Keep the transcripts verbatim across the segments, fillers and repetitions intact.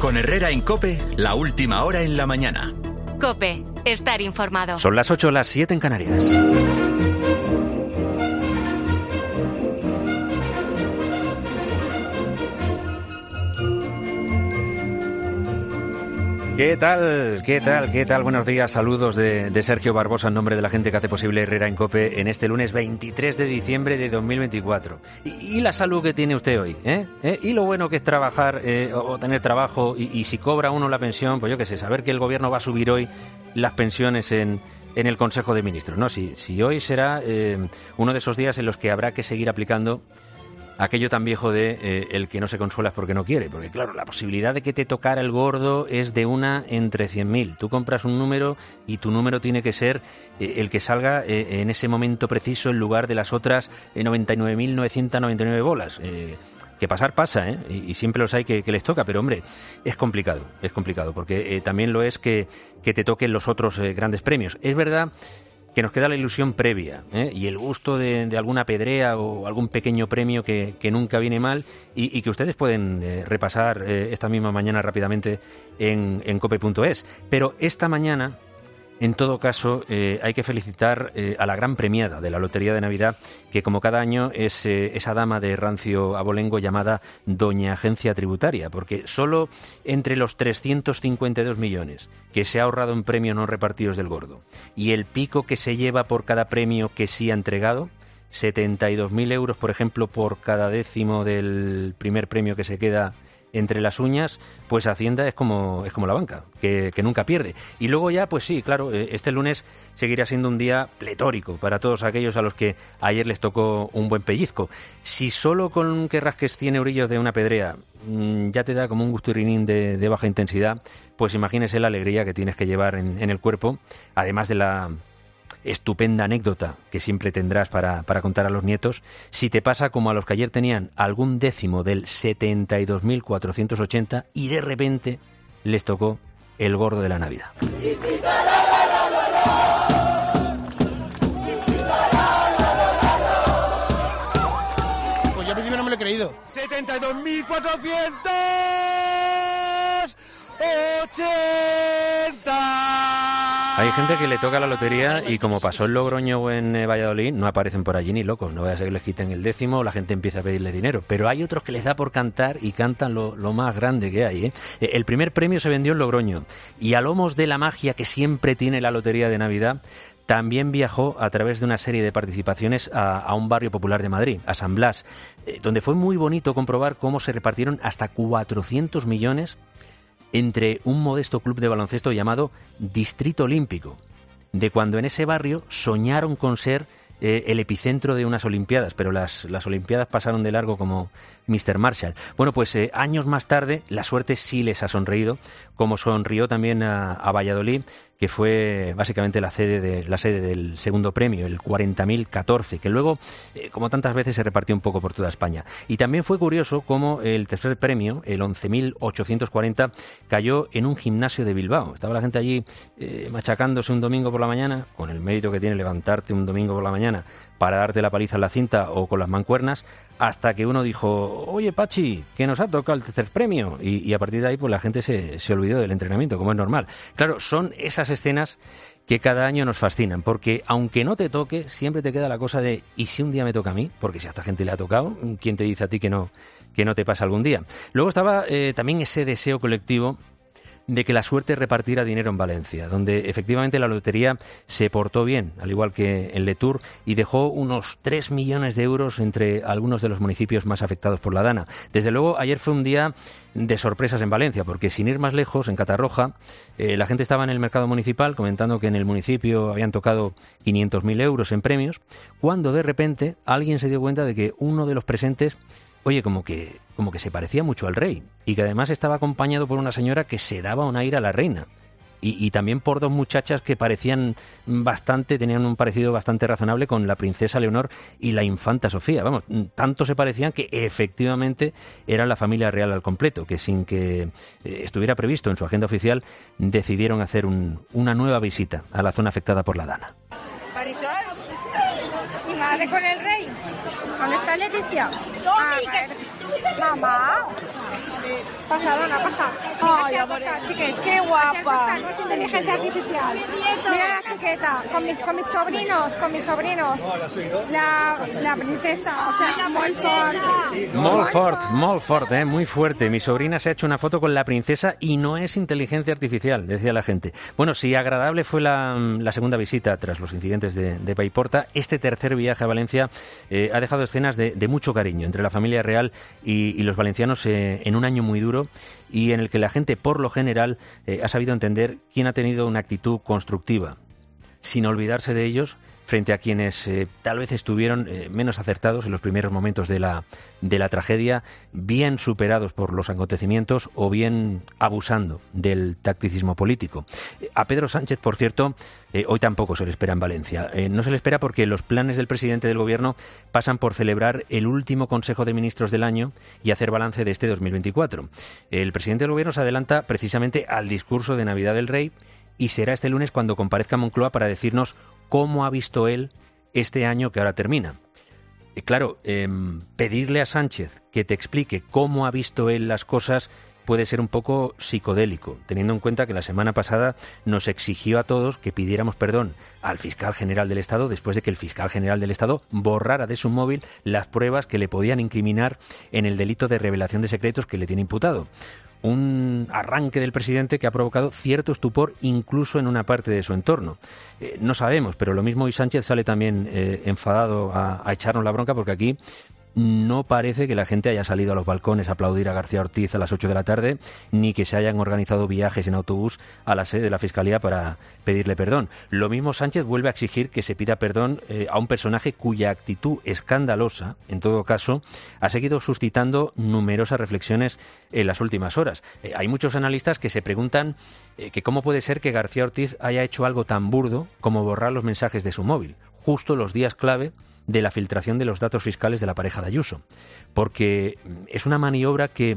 Con Herrera en COPE, la última hora en la mañana. COPE, estar informado. Son las ocho, las siete en Canarias. ¿Qué tal? ¿Qué tal? ¿Qué tal? Buenos días, saludos de, de Sergio Barbosa en nombre de la gente que hace posible Herrera en COPE en este lunes veintitrés de diciembre de dos mil veinticuatro. ¿Y, y la salud que tiene usted hoy? ¿Eh? ¿Eh? ¿Y lo bueno que es trabajar eh, o, o tener trabajo? Y, y si cobra uno la pensión, pues yo qué sé, saber que el gobierno va a subir hoy las pensiones en, en el Consejo de Ministros, ¿no? Si, si hoy será eh, uno de esos días en los que habrá que seguir aplicando aquello tan viejo de eh, el que no se consuela es porque no quiere, porque claro, la posibilidad de que te tocara el gordo es de una entre cien mil. Tú compras un número y tu número tiene que ser eh, el que salga eh, en ese momento preciso en lugar de las otras eh, noventa y nueve mil novecientos noventa y nueve bolas. Eh, que pasar pasa, ¿eh? Y, y siempre los hay que, que les toca, pero hombre, es complicado, es complicado, porque eh, también lo es que, que te toquen los otros eh, grandes premios. Es verdad que nos queda la ilusión previa ¿eh? y el gusto de, de alguna pedrea o algún pequeño premio que, que nunca viene mal y, y que ustedes pueden eh, repasar eh, esta misma mañana rápidamente en, en cope punto es. Pero esta mañana, en todo caso, eh, hay que felicitar eh, a la gran premiada de la Lotería de Navidad, que como cada año es eh, esa dama de rancio abolengo llamada Doña Agencia Tributaria, porque solo entre los trescientos cincuenta y dos millones que se ha ahorrado en premios no repartidos del gordo y el pico que se lleva por cada premio que sí ha entregado, setenta y dos mil euros, por ejemplo, por cada décimo del primer premio que se queda entre las uñas, pues Hacienda es como es como la banca, que, que nunca pierde. Y luego ya, pues sí, claro, este lunes seguirá siendo un día pletórico para todos aquellos a los que ayer les tocó un buen pellizco. Si solo con que rasques cien eurillos de una pedrea mmm, ya te da como un gusturrinín de, de baja intensidad, pues imagínese la alegría que tienes que llevar en, en el cuerpo, además de la estupenda anécdota que siempre tendrás para, para contar a los nietos, si te pasa como a los que ayer tenían algún décimo del setenta y dos mil cuatrocientos ochenta y de repente les tocó el gordo de la Navidad. Pues yo al principio no me lo he creído. setenta y dos mil cuatrocientos ochenta. Hay gente que le toca la lotería y como pasó en Logroño o en eh, Valladolid, no aparecen por allí ni locos. No vaya a ser que les quiten el décimo o la gente empieza a pedirle dinero. Pero hay otros que les da por cantar y cantan lo, lo más grande que hay, ¿eh? El primer premio se vendió en Logroño y a lomos de la magia que siempre tiene la Lotería de Navidad, también viajó a través de una serie de participaciones a, a un barrio popular de Madrid, a San Blas, eh, donde fue muy bonito comprobar cómo se repartieron hasta cuatrocientos millones entre un modesto club de baloncesto llamado Distrito Olímpico, de cuando en ese barrio soñaron con ser eh, el epicentro de unas Olimpiadas, pero las, las Olimpiadas pasaron de largo como mister Marshall. Bueno, pues eh, años más tarde la suerte sí les ha sonreído, como sonrió también a, a Valladolid, que fue básicamente la sede, de, la sede del segundo premio, el cuarenta mil catorce, que luego, eh, como tantas veces, se repartió un poco por toda España. Y también fue curioso cómo el tercer premio, el once mil ochocientos cuarenta, cayó en un gimnasio de Bilbao. Estaba la gente allí eh, machacándose un domingo por la mañana, con el mérito que tiene levantarte un domingo por la mañana para darte la paliza en la cinta o con las mancuernas, hasta que uno dijo, oye Pachi, que nos ha tocado el tercer premio, y, y a partir de ahí pues la gente se, se olvidó del entrenamiento, como es normal. Claro, son esas escenas que cada año nos fascinan, porque aunque no te toque, siempre te queda la cosa de, ¿y si un día me toca a mí? Porque si a esta gente le ha tocado, ¿quién te dice a ti que no, que no te pasa algún día? Luego estaba eh, también ese deseo colectivo de que la suerte repartiera dinero en Valencia, donde efectivamente la lotería se portó bien, al igual que en Letour, y dejó unos tres millones de euros entre algunos de los municipios más afectados por la Dana. Desde luego, ayer fue un día de sorpresas en Valencia, porque sin ir más lejos, en Catarroja, eh, la gente estaba en el mercado municipal comentando que en el municipio habían tocado quinientos mil euros en premios, cuando de repente alguien se dio cuenta de que uno de los presentes, oye, como que, como que se parecía mucho al rey, y que además estaba acompañado por una señora que se daba un aire a la reina. Y, y también por dos muchachas que parecían bastante, tenían un parecido bastante razonable con la princesa Leonor y la infanta Sofía. Vamos, tanto se parecían que efectivamente eran la familia real al completo, que sin que eh, estuviera previsto en su agenda oficial, decidieron hacer un, una nueva visita a la zona afectada por la Dana. Marisol, mi madre con el rey. ¿Dónde está Leticia? Ah, mamá. Pasa, Dona, pasa. Ay, acostada, chiques, qué guapa. No es inteligencia artificial. Mira la chiqueta, con mis, con mis sobrinos, con mis sobrinos. La, la princesa, o sea, Molfort. Molfort, Molfort, eh, muy fuerte. Mi sobrina se ha hecho una foto con la princesa y no es inteligencia artificial, decía la gente. Bueno, si agradable fue la, la segunda visita tras los incidentes de, de Paiporta, este tercer viaje a Valencia eh, ha dejado escenas de, de mucho cariño entre la familia real y, y los valencianos eh, en un año muy duro y en el que la gente, por lo general, eh, ha sabido entender quién ha tenido una actitud constructiva, sin olvidarse de ellos, frente a quienes eh, tal vez estuvieron eh, menos acertados en los primeros momentos de la, de la tragedia, bien superados por los acontecimientos o bien abusando del tacticismo político. A Pedro Sánchez, por cierto, eh, hoy tampoco se le espera en Valencia. Eh, no se le espera porque los planes del presidente del Gobierno pasan por celebrar el último Consejo de Ministros del año y hacer balance de este dos mil veinticuatro. El presidente del Gobierno se adelanta precisamente al discurso de Navidad del Rey y será este lunes cuando comparezca a Moncloa para decirnos cómo ha visto él este año que ahora termina. Eh, claro, eh, pedirle a Sánchez que te explique cómo ha visto él las cosas puede ser un poco psicodélico, teniendo en cuenta que la semana pasada nos exigió a todos que pidiéramos perdón al fiscal general del Estado después de que el fiscal general del Estado borrara de su móvil las pruebas que le podían incriminar en el delito de revelación de secretos que le tiene imputado. Un arranque del presidente que ha provocado cierto estupor incluso en una parte de su entorno. Eh, no sabemos, pero lo mismo hoy Sánchez sale también eh, enfadado a, a echarnos la bronca porque aquí no parece que la gente haya salido a los balcones a aplaudir a García Ortiz a las ocho de la tarde, ni que se hayan organizado viajes en autobús a la sede de la Fiscalía para pedirle perdón. Lo mismo Sánchez vuelve a exigir que se pida perdón eh, a un personaje cuya actitud escandalosa, en todo caso, ha seguido suscitando numerosas reflexiones en las últimas horas. Eh, hay muchos analistas que se preguntan eh, que cómo puede ser que García Ortiz haya hecho algo tan burdo como borrar los mensajes de su móvil, justo los días clave de la filtración de los datos fiscales de la pareja de Ayuso. Porque es una maniobra que,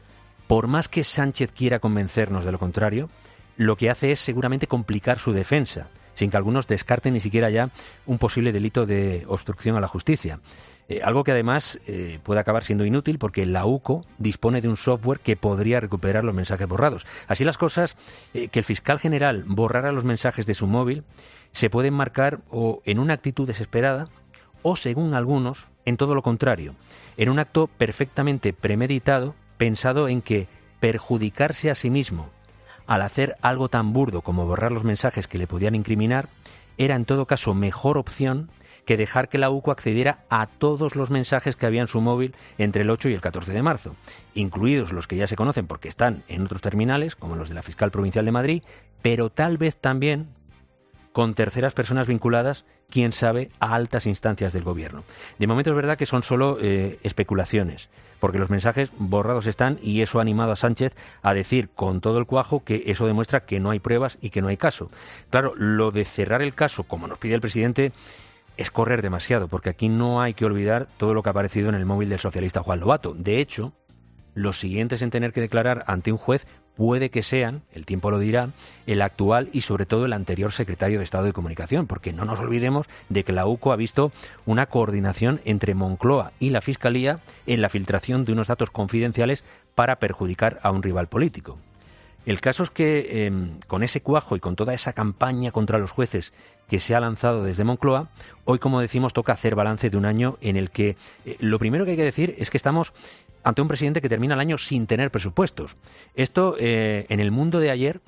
por más que Sánchez quiera convencernos de lo contrario, lo que hace es seguramente complicar su defensa, sin que algunos descarten ni siquiera ya un posible delito de obstrucción a la justicia. Eh, algo que además eh, puede acabar siendo inútil porque la U C O dispone de un software que podría recuperar los mensajes borrados. Así las cosas, eh, que el fiscal general borrara los mensajes de su móvil se puede enmarcar o en una actitud desesperada o, según algunos, en todo lo contrario, en un acto perfectamente premeditado, pensado en que perjudicarse a sí mismo al hacer algo tan burdo como borrar los mensajes que le podían incriminar era en todo caso mejor opción que dejar que la U C O accediera a todos los mensajes que había en su móvil entre el ocho y el catorce de marzo, incluidos los que ya se conocen porque están en otros terminales, como los de la Fiscal Provincial de Madrid, pero tal vez también con terceras personas vinculadas, quién sabe, a altas instancias del Gobierno. De momento es verdad que son solo eh, especulaciones, porque los mensajes borrados están y eso ha animado a Sánchez a decir con todo el cuajo que eso demuestra que no hay pruebas y que no hay caso. Claro, lo de cerrar el caso, como nos pide el presidente, es correr demasiado, porque aquí no hay que olvidar todo lo que ha aparecido en el móvil del socialista Juan Lobato. De hecho, los siguientes en tener que declarar ante un juez puede que sean, el tiempo lo dirá, el actual y sobre todo el anterior secretario de Estado de Comunicación, porque no nos olvidemos de que la U C O ha visto una coordinación entre Moncloa y la Fiscalía en la filtración de unos datos confidenciales para perjudicar a un rival político. El caso es que eh, con ese cuajo y con toda esa campaña contra los jueces que se ha lanzado desde Moncloa, hoy, como decimos, toca hacer balance de un año en el que eh, lo primero que hay que decir es que estamos ante un presidente que termina el año sin tener presupuestos. Esto, eh, en el mundo de ayer,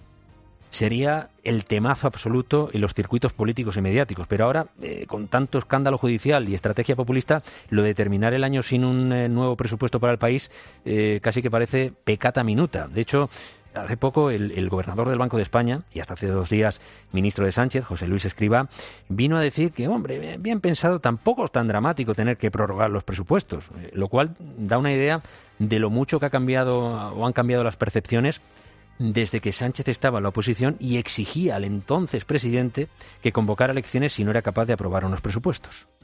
sería el temazo absoluto en los circuitos políticos y mediáticos. Pero ahora, eh, con tanto escándalo judicial y estrategia populista, lo de terminar el año sin un eh, nuevo presupuesto para el país eh, casi que parece peccata minuta. De hecho, hace poco el, el gobernador del Banco de España, y hasta hace dos días ministro de Sánchez, José Luis Escrivá, vino a decir que, hombre, bien pensado, tampoco es tan dramático tener que prorrogar los presupuestos, eh, lo cual da una idea de lo mucho que ha cambiado o han cambiado las percepciones desde que Sánchez estaba en la oposición y exigía al entonces presidente que convocara elecciones si no era capaz de aprobar unos presupuestos.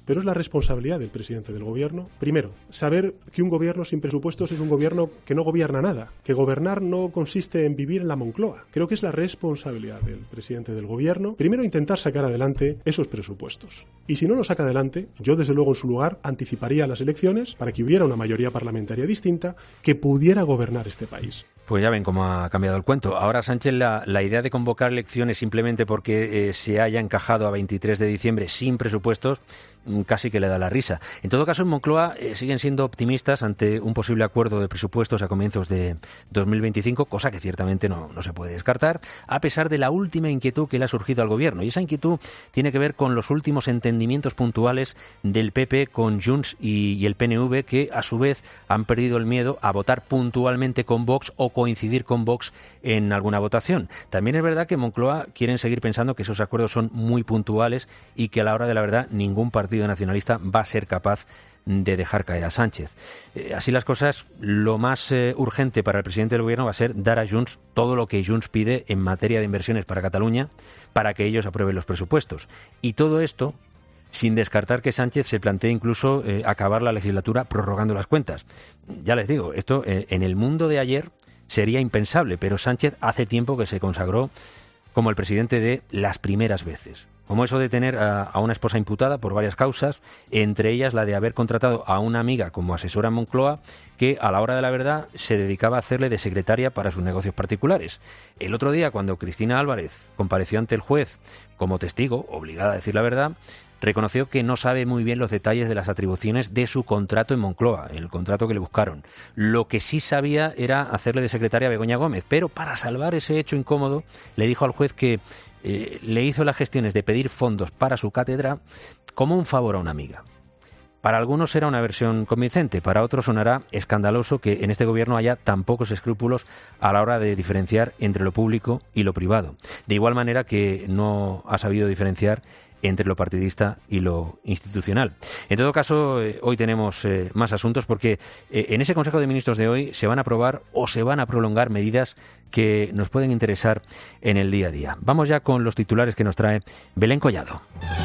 pero es la responsabilidad del presidente del gobierno, primero, saber que un gobierno sin presupuestos es un gobierno que no gobierna nada, que gobernar no consiste en vivir en la Moncloa. Creo que es la responsabilidad del presidente del gobierno, primero intentar sacar adelante esos presupuestos. Y si no lo saca adelante, yo desde luego en su lugar anticiparía las elecciones para que hubiera una mayoría parlamentaria distinta que pudiera gobernar este país. Pues ya ven cómo ha cambiado el cuento. Ahora Sánchez, la, la idea de convocar elecciones simplemente porque eh, se haya encajado a veintitrés de diciembre sin presupuestos, casi que le da la risa. En todo caso, en Moncloa eh, siguen siendo optimistas ante un posible acuerdo de presupuestos a comienzos de dos mil veinticinco, cosa que ciertamente no, no se puede descartar, a pesar de la última inquietud que le ha surgido al gobierno. Y esa inquietud tiene que ver con los últimos entendimientos puntuales del P P con Junts y, y el P N V, que a su vez han perdido el miedo a votar puntualmente con Vox o coincidir con Vox en alguna votación. También es verdad que en Moncloa quieren seguir pensando que esos acuerdos son muy puntuales y que a la hora de la verdad ningún partido nacionalista va a ser capaz de dejar caer a Sánchez. Eh, así las cosas, lo más eh, urgente para el presidente del gobierno va a ser dar a Junts todo lo que Junts pide en materia de inversiones para Cataluña para que ellos aprueben los presupuestos. Y todo esto sin descartar que Sánchez se plantee incluso eh, acabar la legislatura prorrogando las cuentas. Ya les digo, esto eh, en el mundo de ayer sería impensable, pero Sánchez hace tiempo que se consagró como el presidente de las primeras veces. Como eso de tener a, a una esposa imputada por varias causas, entre ellas la de haber contratado a una amiga como asesora en Moncloa, que a la hora de la verdad se dedicaba a hacerle de secretaria para sus negocios particulares. El otro día, cuando Cristina Álvarez compareció ante el juez como testigo, obligada a decir la verdad, reconoció que no sabe muy bien los detalles de las atribuciones de su contrato en Moncloa, el contrato que le buscaron. Lo que sí sabía era hacerle de secretaria a Begoña Gómez, pero para salvar ese hecho incómodo le dijo al juez que eh, le hizo las gestiones de pedir fondos para su cátedra como un favor a una amiga. Para algunos será una versión convincente, para otros sonará escandaloso que en este gobierno haya tan pocos escrúpulos a la hora de diferenciar entre lo público y lo privado. De igual manera que no ha sabido diferenciar entre lo partidista y lo institucional. En todo caso, eh, hoy tenemos eh, más asuntos porque eh, en ese Consejo de Ministros de hoy se van a aprobar o se van a prolongar medidas que nos pueden interesar en el día a día. Vamos ya con los titulares que nos trae Belén Collado.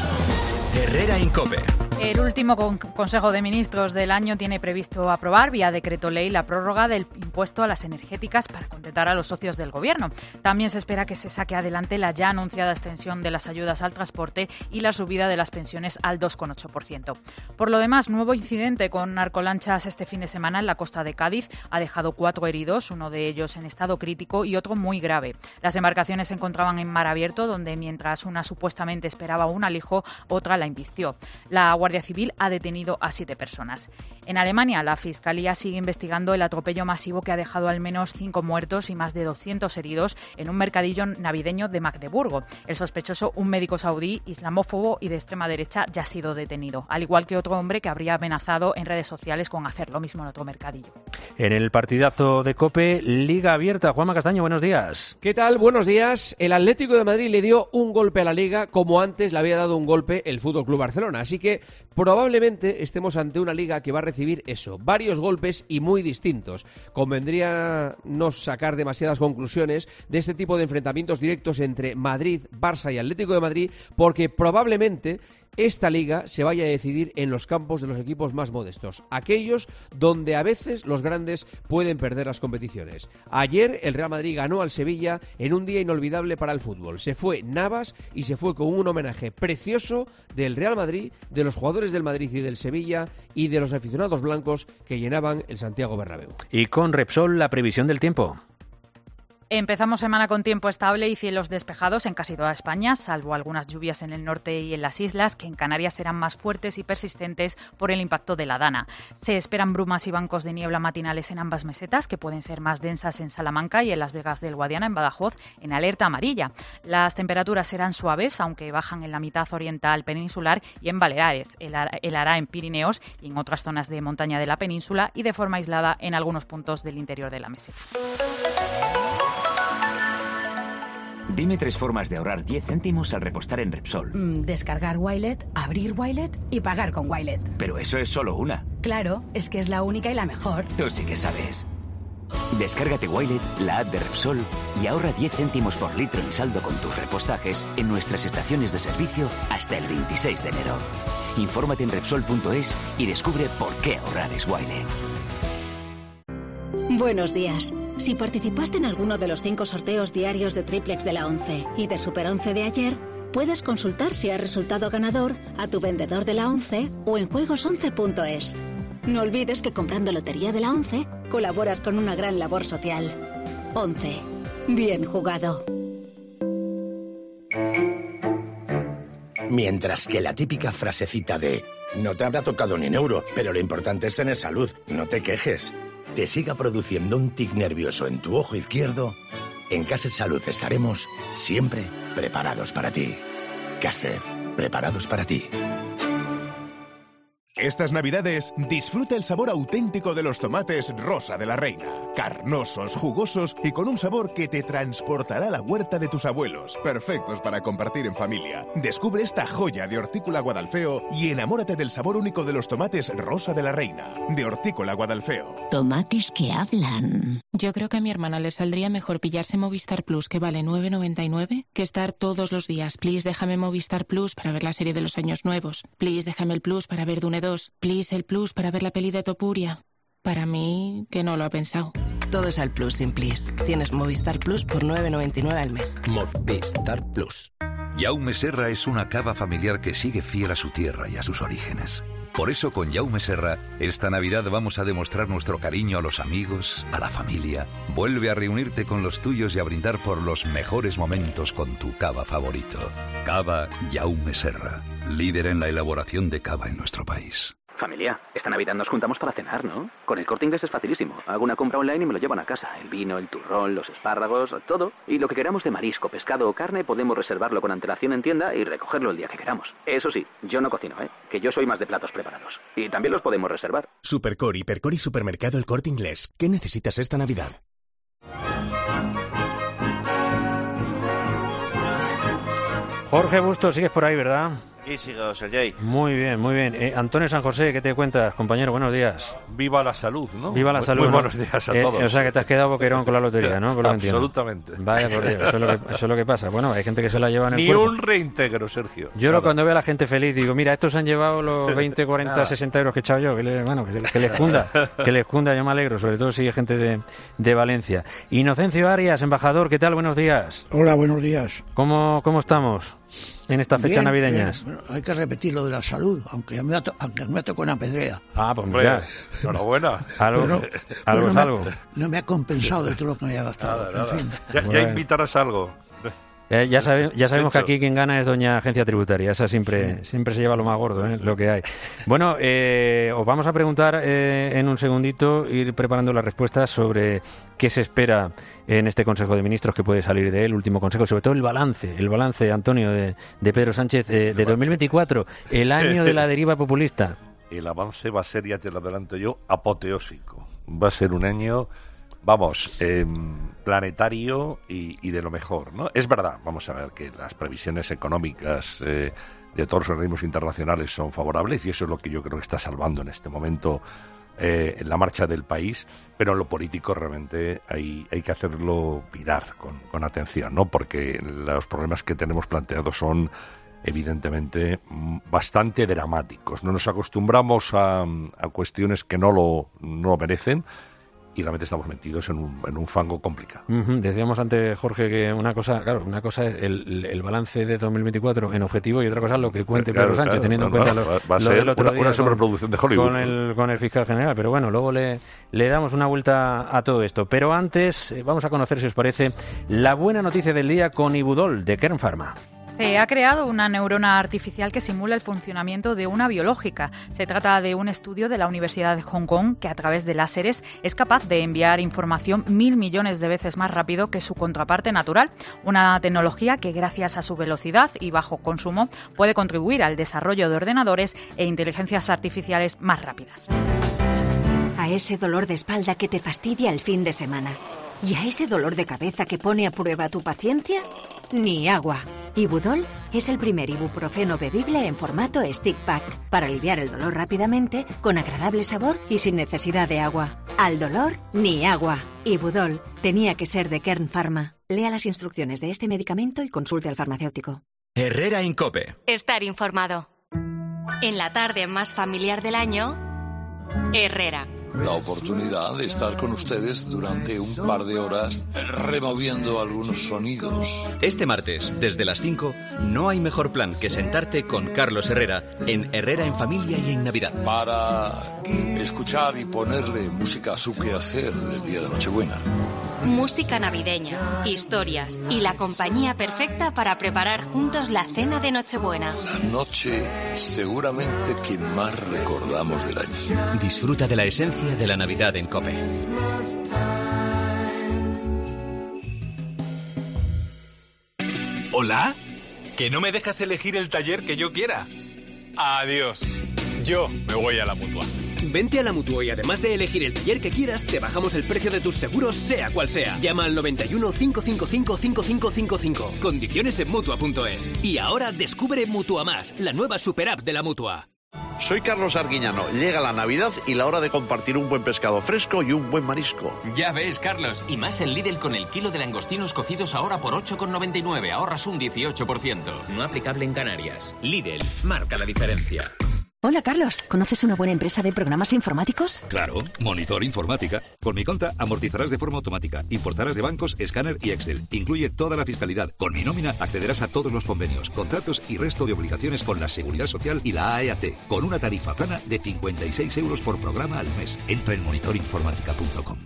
Herrera Incope. El último con Consejo de Ministros del año tiene previsto aprobar vía decreto ley la prórroga del impuesto a las energéticas para contentar a los socios del Gobierno. También se espera que se saque adelante la ya anunciada extensión de las ayudas al transporte y la subida de las pensiones al dos coma ocho por ciento. Por lo demás, nuevo incidente con narcolanchas este fin de semana en la costa de Cádiz. Ha dejado cuatro heridos, uno de ellos en estado crítico y otro muy grave. Las embarcaciones se encontraban en mar abierto, donde mientras una supuestamente esperaba un alijo, otra la embistió. La Guardia Civil ha detenido a siete personas. En Alemania, la Fiscalía sigue investigando el atropello masivo que ha dejado al menos cinco muertos y más de doscientos heridos en un mercadillo navideño de Magdeburgo. El sospechoso, un médico saudí, islamófobo y de extrema derecha, ya ha sido detenido, al igual que otro hombre que habría amenazado en redes sociales con hacer lo mismo en otro mercadillo. En el partidazo de COPE, Liga Abierta. Juanma Castaño, buenos días. ¿Qué tal? Buenos días. El Atlético de Madrid le dio un golpe a la Liga como antes le había dado un golpe el F C Barcelona. Así que probablemente estemos ante una Liga que va a recibir eso, varios golpes y muy distintos. Convendría no sacar demasiadas conclusiones de este tipo de enfrentamientos directos entre Madrid, Barça y Atlético de Madrid, porque probablemente esta Liga se vaya a decidir en los campos de los equipos más modestos, aquellos donde a veces los grandes pueden perder las competiciones. Ayer el Real Madrid ganó al Sevilla en un día inolvidable para el fútbol. Se fue Navas y se fue con un homenaje precioso del Real Madrid, de los jugadores del Madrid y del Sevilla y de los aficionados blancos que llenaban el Santiago Bernabéu. Y con Repsol, la previsión del tiempo. Empezamos semana con tiempo estable y cielos despejados en casi toda España, salvo algunas lluvias en el norte y en las islas, que en Canarias serán más fuertes y persistentes por el impacto de la Dana. Se esperan brumas y bancos de niebla matinales en ambas mesetas, que pueden ser más densas en Salamanca y en las Vegas del Guadiana, en Badajoz, en alerta amarilla. Las temperaturas serán suaves, aunque bajan en la mitad oriental peninsular y en Baleares, helará en Pirineos y en otras zonas de montaña de la península y de forma aislada en algunos puntos del interior de la meseta. Dime tres formas de ahorrar diez céntimos al repostar en Repsol. Mm, descargar Wilet, abrir Wilet y pagar con Wilet. Pero eso es solo una. Claro, es que es la única y la mejor. Tú sí que sabes. Descárgate Wilet, la app de Repsol, y ahorra diez céntimos por litro en saldo con tus repostajes en nuestras estaciones de servicio hasta el veintiséis de enero. Infórmate en Repsol punto es y descubre por qué ahorrar es Wilet. Buenos días. Si participaste en alguno de los cinco sorteos diarios de Triplex de la once y de Super once de ayer, puedes consultar si has resultado ganador a tu vendedor de la once o en juegos once punto es. No olvides que comprando Lotería de la once colaboras con una gran labor social. once. Bien jugado. Mientras que la típica frasecita de no te habrá tocado ni un euro, pero lo importante es tener salud, no te quejes, te siga produciendo un tic nervioso en tu ojo izquierdo, en Caser Salud estaremos siempre preparados para ti. Caser, preparados para ti. Estas Navidades, disfruta el sabor auténtico de los tomates Rosa de la Reina. Carnosos, jugosos y con un sabor que te transportará a la huerta de tus abuelos. Perfectos para compartir en familia. Descubre esta joya de Hortícola Guadalfeo y enamórate del sabor único de los tomates Rosa de la Reina. De Hortícola Guadalfeo. Tomates que hablan. Yo creo que a mi hermana le saldría mejor pillarse Movistar Plus, que vale nueve noventa y nueve, que estar todos los días. Please, déjame Movistar Plus para ver la serie de los años nuevos. Please, déjame el Plus para ver Dune dos. Please, el Plus para ver la peli de Topuria. Para mí, que no lo ha pensado. Todo es al Plus sin Please. Tienes Movistar Plus por nueve noventa y nueve al mes. Movistar Plus. Jaume Serra es una cava familiar que sigue fiel a su tierra y a sus orígenes. Por eso con Jaume Serra, esta Navidad vamos a demostrar nuestro cariño a los amigos, a la familia. Vuelve a reunirte con los tuyos y a brindar por los mejores momentos con tu cava favorito. Cava Jaume Serra, líder en la elaboración de cava en nuestro país. Familia, esta Navidad nos juntamos para cenar, ¿no? Con el Corte Inglés es facilísimo. Hago una compra online y me lo llevan a casa. El vino, el turrón, los espárragos, todo. Y lo que queramos de marisco, pescado o carne podemos reservarlo con antelación en tienda y recogerlo el día que queramos. Eso sí, yo no cocino, ¿eh? Que yo soy más de platos preparados. Y también los podemos reservar. Supercor, Hipercor y Supermercado El Corte Inglés. ¿Qué necesitas esta Navidad? Jorge Bustos, sigues por ahí, ¿verdad? Y sigo, Sergei. Muy bien, muy bien. Eh, Antonio San José, ¿qué te cuentas, compañero? Buenos días. Viva la salud, ¿no? Viva la muy, salud. Muy ¿no? buenos días a eh, todos. O sea, que te has quedado boquerón con la lotería, ¿no? Por lo Absolutamente. Vaya por Dios, eso es, lo que, eso es lo que pasa. Bueno, hay gente que se la lleva en el Ni cuerpo. un reintegro, Sergio. Yo claro. Cuando veo a la gente feliz digo, mira, estos han llevado los veinte, cuarenta, sesenta euros que he echado yo. Que, le, bueno, que, que les cunda, que les cunda, yo me alegro, sobre todo si hay gente de, de Valencia. Inocencio Arias, embajador, ¿qué tal? Buenos días. Hola, buenos días. ¿Cómo, cómo estamos en esta fecha bien, navideñas? Bien. Bueno, hay que repetir lo de la salud, aunque me ha, to- aunque me ha tocado una pedrea. Ah, pues hombre, enhorabuena. Algo, no, algo no es me, algo. No me ha compensado de todo lo que me había gastado. Nada, nada. En fin. Ya, bueno. ya invitarás algo. Eh, ya, sabe, ya sabemos que aquí quien gana es doña Agencia Tributaria. Esa siempre, sí. siempre se lleva lo más gordo, ¿eh? Lo que hay. Bueno, eh, os vamos a preguntar eh, en un segundito, ir preparando las respuestas sobre qué se espera en este Consejo de Ministros, que puede salir de él, último consejo, sobre todo el balance, el balance, Antonio, de, de Pedro Sánchez eh, de dos mil veinticuatro, el año de la deriva populista. El avance va a ser, ya te lo adelanto yo, apoteósico. Va a ser un año... Vamos, eh, planetario y, y de lo mejor, ¿no? Es verdad, vamos a ver que las previsiones económicas eh, de todos los organismos internacionales son favorables y eso es lo que yo creo que está salvando en este momento eh, la marcha del país, pero en lo político realmente hay, hay que hacerlo mirar con, con atención, ¿no? Porque los problemas que tenemos planteados son evidentemente bastante dramáticos. No nos acostumbramos a, a cuestiones que no lo, no lo merecen, y realmente estamos metidos en un, en un fango complicado. Uh-huh. Decíamos antes, Jorge, que una cosa, claro, una cosa es el, el balance de dos mil veinticuatro en objetivo y otra cosa es lo que cuente claro, Pedro Sánchez, claro, teniendo no, en cuenta no, lo, va a lo ser del otro una, día una con, sobreproducción de Hollywood. Con el, con el fiscal general. Pero bueno, luego le, le damos una vuelta a todo esto. Pero antes, eh, vamos a conocer, si os parece, la buena noticia del día con Ibudol, de Kern Pharma. Se ha creado una neurona artificial que simula el funcionamiento de una biológica. Se trata de un estudio de la Universidad de Hong Kong que a través de láseres es capaz de enviar información mil millones de veces más rápido que su contraparte natural. Una tecnología que gracias a su velocidad y bajo consumo puede contribuir al desarrollo de ordenadores e inteligencias artificiales más rápidas. A ese dolor de espalda que te fastidia el fin de semana. ¿Y a ese dolor de cabeza que pone a prueba tu paciencia? Ni agua. Ibudol es el primer ibuprofeno bebible en formato stick pack para aliviar el dolor rápidamente, con agradable sabor y sin necesidad de agua. Al dolor, ni agua. Ibudol tenía que ser de Kern Pharma. Lea las instrucciones de este medicamento y consulte al farmacéutico. Herrera Incope. Estar informado. En la tarde más familiar del año, Herrera. La oportunidad de estar con ustedes durante un par de horas removiendo algunos sonidos. Este martes, desde las cinco, no hay mejor plan que sentarte con Carlos Herrera en Herrera en Familia y en Navidad. Para escuchar y ponerle música a su quehacer del día de Nochebuena. Música navideña, historias y la compañía perfecta para preparar juntos la cena de Nochebuena. La noche seguramente que más recordamos del año. Disfruta de la esencia de la Navidad en COPE. ¿Hola? ¿Que no me dejas elegir el taller que yo quiera? Adiós. Yo me voy a la Mutua. Vente a la Mutua y además de elegir el taller que quieras, te bajamos el precio de tus seguros, sea cual sea. Llama al noventa y uno, cinco cinco cinco, cinco cinco cinco cinco. Condiciones en Mutua punto es. Y ahora descubre Mutua Más, la nueva super app de la Mutua. Soy Carlos Arguiñano. Llega la Navidad y la hora de compartir un buen pescado fresco y un buen marisco. Ya ves, Carlos. Y más en Lidl con el kilo de langostinos cocidos ahora por ocho con noventa y nueve. Ahorras un dieciocho por ciento. No aplicable en Canarias. Lidl. Marca la diferencia. Hola, Carlos. ¿Conoces una buena empresa de programas informáticos? Claro, Monitor Informática. Con mi conta amortizarás de forma automática, importarás de bancos, escáner y Excel. Incluye toda la fiscalidad. Con mi nómina accederás a todos los convenios, contratos y resto de obligaciones con la Seguridad Social y la A E A T, con una tarifa plana de cincuenta y seis euros por programa al mes. Entra en monitor informática punto com.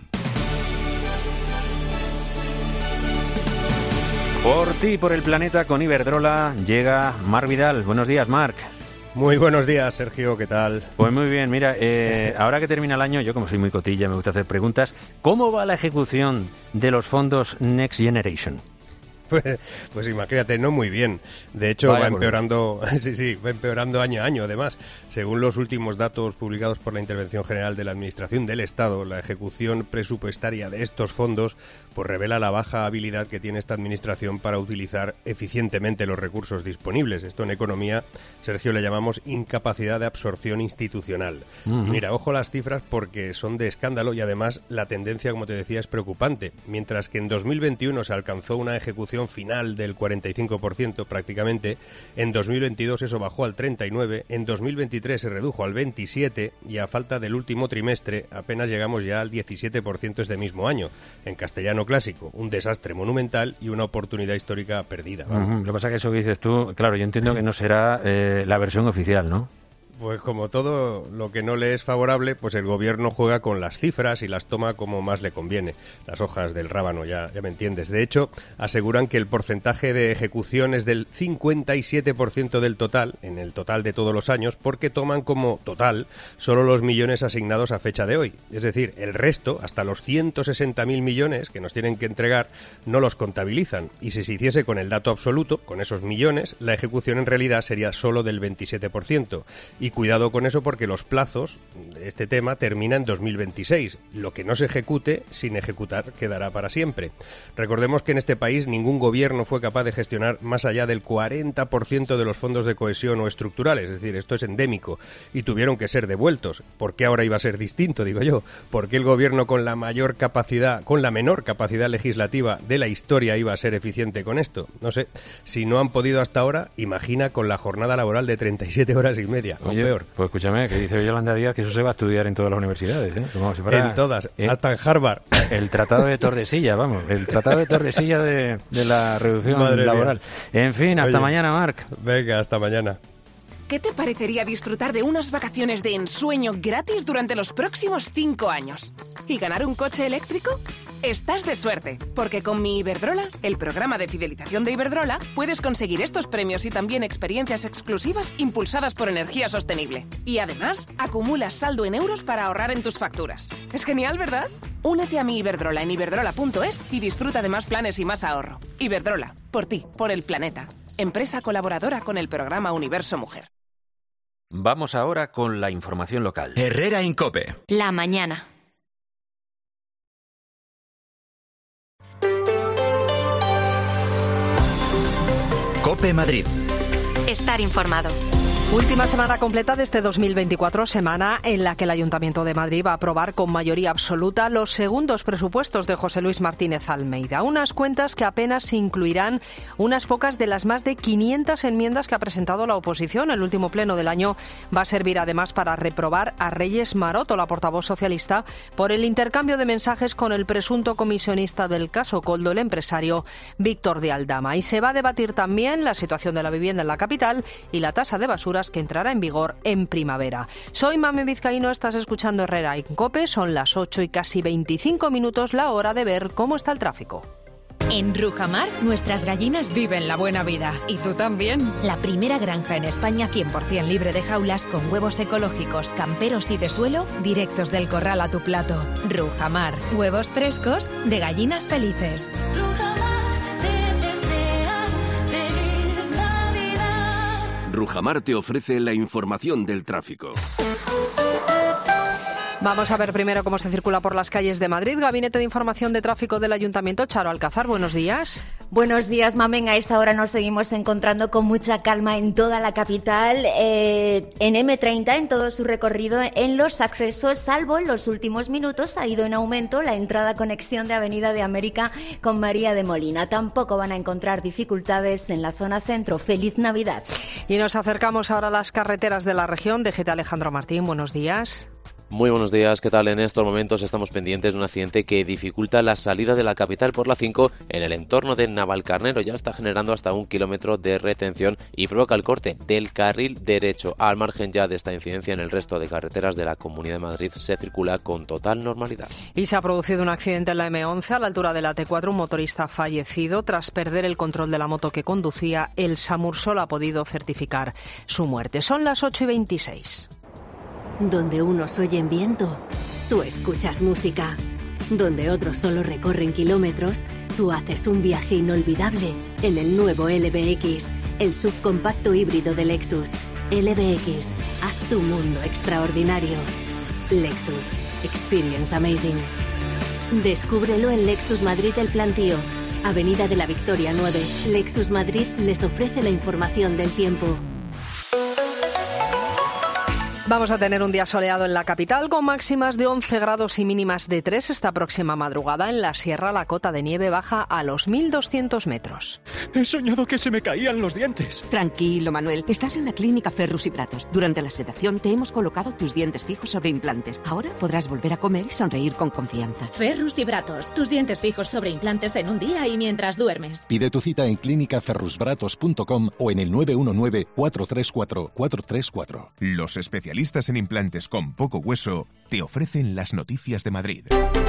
Por ti y por el planeta con Iberdrola llega Marc Vidal. Buenos días, Marc. Muy buenos días, Sergio, ¿qué tal? Pues muy bien, mira, eh, ahora que termina el año, yo como soy muy cotilla, me gusta hacer preguntas. ¿Cómo va la ejecución de los fondos Next Generation? Pues, pues imagínate, no muy bien. De hecho, Vaya va empeorando, sí, sí, va empeorando año a año, además. Según los últimos datos publicados por la Intervención General de la Administración del Estado, la ejecución presupuestaria de estos fondos pues revela la baja habilidad que tiene esta administración para utilizar eficientemente los recursos disponibles. Esto en economía, Sergio, le llamamos incapacidad de absorción institucional. Uh-huh. Y mira, ojo las cifras porque son de escándalo y además la tendencia, como te decía, es preocupante. Mientras que en dos mil veintiuno se alcanzó una ejecución final del cuarenta y cinco por ciento prácticamente, en dos mil veintidós eso bajó al treinta y nueve por ciento, en dos mil veintitrés se redujo al veintisiete por ciento y a falta del último trimestre apenas llegamos ya al diecisiete por ciento este mismo año. En castellano clásico, un desastre monumental y una oportunidad histórica perdida. Uh-huh. Lo que pasa es que eso que dices tú, claro, yo entiendo que no será eh, la versión oficial, ¿no? Pues como todo lo que no le es favorable, pues el gobierno juega con las cifras y las toma como más le conviene. Las hojas del rábano, ya, ya me entiendes. De hecho, aseguran que el porcentaje de ejecución es del cincuenta y siete por ciento del total, en el total de todos los años, porque toman como total solo los millones asignados a fecha de hoy. Es decir, el resto, hasta los ciento sesenta mil millones que nos tienen que entregar, no los contabilizan. Y si se hiciese con el dato absoluto, con esos millones, la ejecución en realidad sería solo del veintisiete por ciento. Y cuidado con eso porque los plazos de este tema terminan en dos mil veintiséis. Lo que no se ejecute, sin ejecutar, quedará para siempre. Recordemos que en este país ningún gobierno fue capaz de gestionar más allá del cuarenta por ciento de los fondos de cohesión o estructurales. Es decir, esto es endémico. Y tuvieron que ser devueltos. ¿Por qué ahora iba a ser distinto, digo yo? ¿Por qué el gobierno con la mayor capacidad, con la menor capacidad legislativa de la historia iba a ser eficiente con esto? No sé. Si no han podido hasta ahora, imagina con la jornada laboral de treinta y siete horas y media. Oye, peor. Pues escúchame, que dice Yolanda Díaz que eso se va a estudiar en todas las universidades, ¿eh? Como si fuera, en todas, eh, hasta en Harvard. El Tratado de Tordesillas, vamos, el Tratado de Tordesillas de, de la reducción Madre laboral. Mía. En fin, hasta Oye, mañana, Marc. Venga, hasta mañana. ¿Qué te parecería disfrutar de unas vacaciones de ensueño gratis durante los próximos cinco años? ¿Y ganar un coche eléctrico? Estás de suerte, porque con mi Iberdrola, el programa de fidelización de Iberdrola, puedes conseguir estos premios y también experiencias exclusivas impulsadas por energía sostenible. Y además, acumulas saldo en euros para ahorrar en tus facturas. Es genial, ¿verdad? Únete a mi Iberdrola en iberdrola punto es y disfruta de más planes y más ahorro. Iberdrola, por ti, por el planeta. Empresa colaboradora con el programa Universo Mujer. Vamos ahora con la información local. Herrera en COPE. La mañana. COPE Madrid. Estar informado. Última semana completa de este dos mil veinticuatro, semana en la que el Ayuntamiento de Madrid va a aprobar con mayoría absoluta los segundos presupuestos de José Luis Martínez Almeida. Unas cuentas que apenas incluirán unas pocas de las más de quinientas enmiendas que ha presentado la oposición. El último pleno del año va a servir además para reprobar a Reyes Maroto, la portavoz socialista, por el intercambio de mensajes con el presunto comisionista del caso Koldo, el empresario Víctor de Aldama. Y se va a debatir también la situación de la vivienda en la capital y la tasa de basura que entrará en vigor en primavera. Soy Mame Vizcaíno, estás escuchando Herrera en COPE, son las ocho y casi veinticinco minutos, la hora de ver cómo está el tráfico. En Rujamar, nuestras gallinas viven la buena vida. ¿Y tú también? La primera granja en España cien por ciento libre de jaulas, con huevos ecológicos, camperos y de suelo, directos del corral a tu plato. Rujamar, huevos frescos de gallinas felices. Rujamar te ofrece la información del tráfico. Vamos a ver primero cómo se circula por las calles de Madrid. Gabinete de Información de Tráfico del Ayuntamiento, Charo Alcázar, buenos días. Buenos días, Mamen. A esta hora nos seguimos encontrando con mucha calma en toda la capital, eh, en eme treinta, en todo su recorrido, en los accesos, salvo en los últimos minutos, ha ido en aumento la entrada conexión de Avenida de América con María de Molina. Tampoco van a encontrar dificultades en la zona centro. ¡Feliz Navidad! Y nos acercamos ahora a las carreteras de la región. D G T Alejandro Martín, buenos días. Muy buenos días, ¿qué tal? En estos momentos estamos pendientes de un accidente que dificulta la salida de la capital por la cinco en el entorno de Navalcarnero. Ya está generando hasta un kilómetro de retención y provoca el corte del carril derecho. Al margen ya de esta incidencia, en el resto de carreteras de la Comunidad de Madrid se circula con total normalidad. Y se ha producido un accidente en la eme once a la altura de la te cuatro. Un motorista ha fallecido tras perder el control de la moto que conducía. El SAMUR solo ha podido certificar su muerte. Son las ocho y veintiséis. Donde unos oyen viento, tú escuchas música. Donde otros solo recorren kilómetros, tú haces un viaje inolvidable en el nuevo ele be equis, el subcompacto híbrido de Lexus. ele be equis, haz tu mundo extraordinario. Lexus, experience amazing. Descúbrelo en Lexus Madrid El Plantío, Avenida de la Victoria nueve. Lexus Madrid les ofrece la información del tiempo. Vamos a tener un día soleado en la capital con máximas de once grados y mínimas de tres esta próxima madrugada. En la sierra la cota de nieve baja a los mil doscientos metros. He soñado que se me caían los dientes. Tranquilo, Manuel. Estás en la clínica Ferrus y Pratos. Durante la sedación te hemos colocado tus dientes fijos sobre implantes. Ahora podrás volver a comer y sonreír con confianza. Ferrus y Pratos. Tus dientes fijos sobre implantes en un día y mientras duermes. Pide tu cita en clínica ferrus bratos punto com o en el nueve uno nueve, cuatro tres cuatro, cuatro tres cuatro. Los especialistas Especialistas en implantes con poco hueso te ofrecen las noticias de Madrid.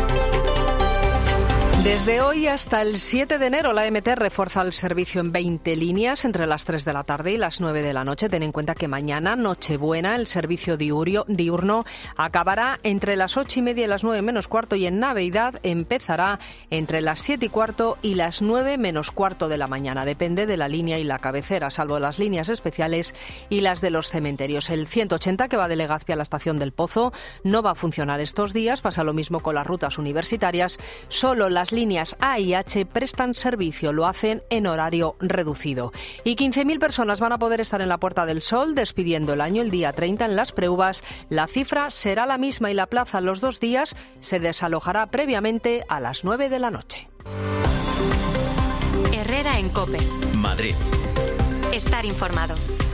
Desde hoy hasta el siete de enero, la eme te refuerza el servicio en veinte líneas entre las tres de la tarde y las nueve de la noche. Ten en cuenta que mañana, Nochebuena, el servicio diurno acabará entre las ocho y media y las nueve menos cuarto, y en Navidad empezará entre las siete y cuarto y las nueve menos cuarto de la mañana. Depende de la línea y la cabecera, salvo las líneas especiales y las de los cementerios. El ciento ochenta, que va de Legazpi a la estación del Pozo, no va a funcionar estos días. Pasa lo mismo con las rutas universitarias. Solo las líneas A y H prestan servicio, lo hacen en horario reducido. Y quince mil personas van a poder estar en la Puerta del Sol despidiendo el año el día treinta en Las Preuvas. La cifra será la misma y la plaza los dos días se desalojará previamente a las nueve de la noche. Herrera en COPE. Madrid. Estar informado.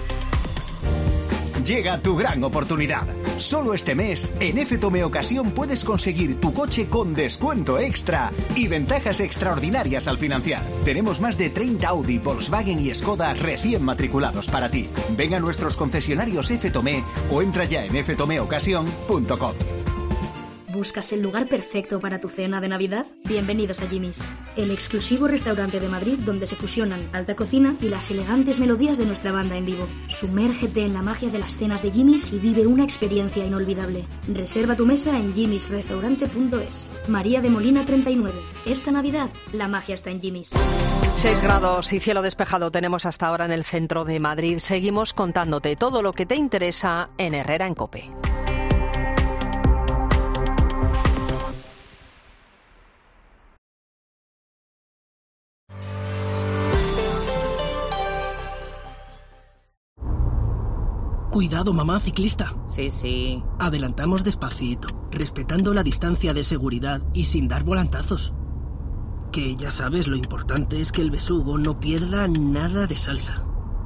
Llega tu gran oportunidad. Solo este mes, en F Tome Ocasión puedes conseguir tu coche con descuento extra y ventajas extraordinarias al financiar. Tenemos más de treinta Audi, Volkswagen y Skoda recién matriculados para ti. Ven a nuestros concesionarios F Tome o entra ya en f tome ocasión punto com. ¿Buscas el lugar perfecto para tu cena de Navidad? Bienvenidos a Jimmy's, el exclusivo restaurante de Madrid donde se fusionan alta cocina y las elegantes melodías de nuestra banda en vivo. Sumérgete en la magia de las cenas de Jimmy's y vive una experiencia inolvidable. Reserva tu mesa en jimmys restaurante punto es. María de Molina treinta y nueve. Esta Navidad, la magia está en Jimmy's. seis grados y cielo despejado tenemos hasta ahora en el centro de Madrid. Seguimos contándote todo lo que te interesa en Herrera en COPE. Cuidado, mamá ciclista. Sí, sí. Adelantamos despacito, respetando la distancia de seguridad y sin dar volantazos. Que ya sabes, lo importante es que el besugo no pierda nada de salsa.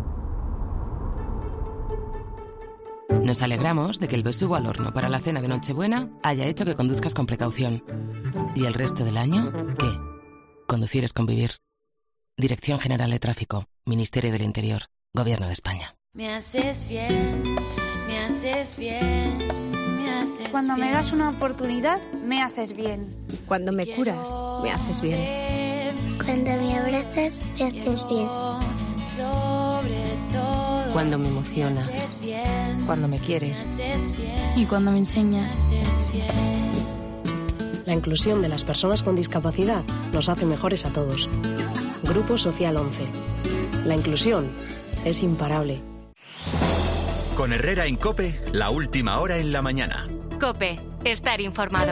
Nos alegramos de que el besugo al horno para la cena de Nochebuena haya hecho que conduzcas con precaución. ¿Y el resto del año, qué? Conducir es convivir. Dirección General de Tráfico, Ministerio del Interior, Gobierno de España. Me haces bien, me haces bien, me haces Cuando bien. me das una oportunidad, me haces bien. Cuando me curas, me haces bien. Cuando me abrazas, me haces bien. Sobre todo, Cuando me emocionas, me haces bien, cuando me quieres. me haces bien, Y cuando me enseñas. me haces bien. La inclusión de las personas con discapacidad nos hace mejores a todos. Grupo Social once. La inclusión es imparable. Con Herrera en COPE, la última hora en la mañana. COPE, estar informado.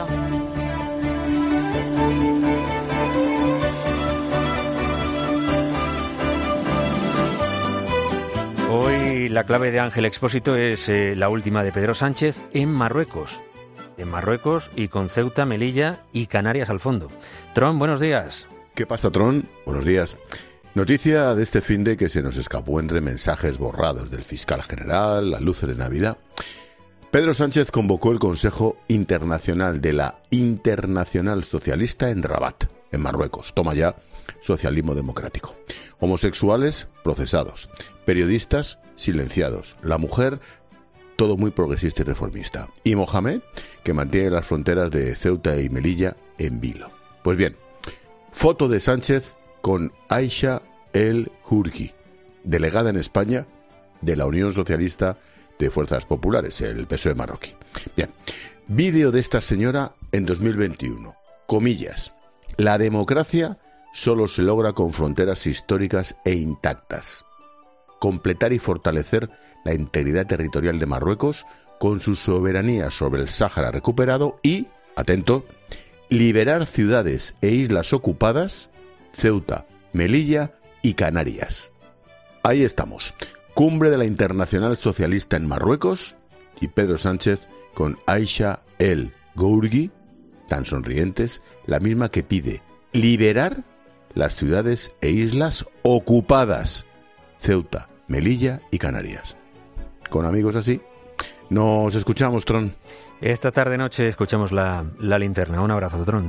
Hoy la clave de Ángel Expósito es eh, la última de Pedro Sánchez en Marruecos. En Marruecos y con Ceuta, Melilla y Canarias al fondo. Tron, buenos días. ¿Qué pasa, Tron? Buenos días. Noticia de este finde que se nos escapó entre mensajes borrados del fiscal general, las luces de Navidad. Pedro Sánchez convocó el Consejo Internacional de la Internacional Socialista en Rabat, en Marruecos. Toma ya, socialismo democrático. Homosexuales procesados, periodistas silenciados, la mujer todo muy progresista y reformista, y Mohamed, que mantiene las fronteras de Ceuta y Melilla en vilo. Pues bien, foto de Sánchez con Aisha El Hourgi, delegada en España de la Unión Socialista de Fuerzas Populares, el P S O E marroquí. Bien, vídeo de esta señora en dos mil veintiuno. Comillas, la democracia solo se logra con fronteras históricas e intactas. Completar y fortalecer la integridad territorial de Marruecos con su soberanía sobre el Sáhara recuperado y, atento, liberar ciudades e islas ocupadas, Ceuta, Melilla y Canarias. Ahí estamos. Cumbre de la Internacional Socialista en Marruecos y Pedro Sánchez con Aisha El Hourgi, tan sonrientes, la misma que pide liberar las ciudades e islas ocupadas, Ceuta, Melilla y Canarias. Con amigos así, nos escuchamos, Tron. Esta tarde-noche escuchamos la, la linterna. Un abrazo, Tron.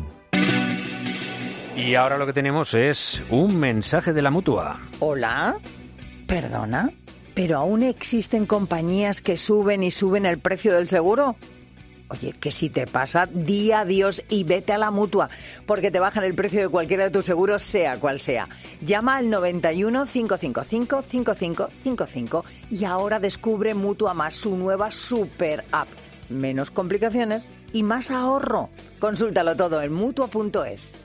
Y ahora lo que tenemos es un mensaje de la Mutua. Hola, perdona, ¿pero aún existen compañías que suben y suben el precio del seguro? Oye, que si te pasa, di adiós y vete a la Mutua, porque te bajan el precio de cualquiera de tus seguros, sea cual sea. Llama al noventa y uno, cinco cinco cinco, cinco cinco cinco cinco y ahora descubre Mutua Más, su nueva super app. Menos complicaciones y más ahorro. Consúltalo todo en mutua punto es.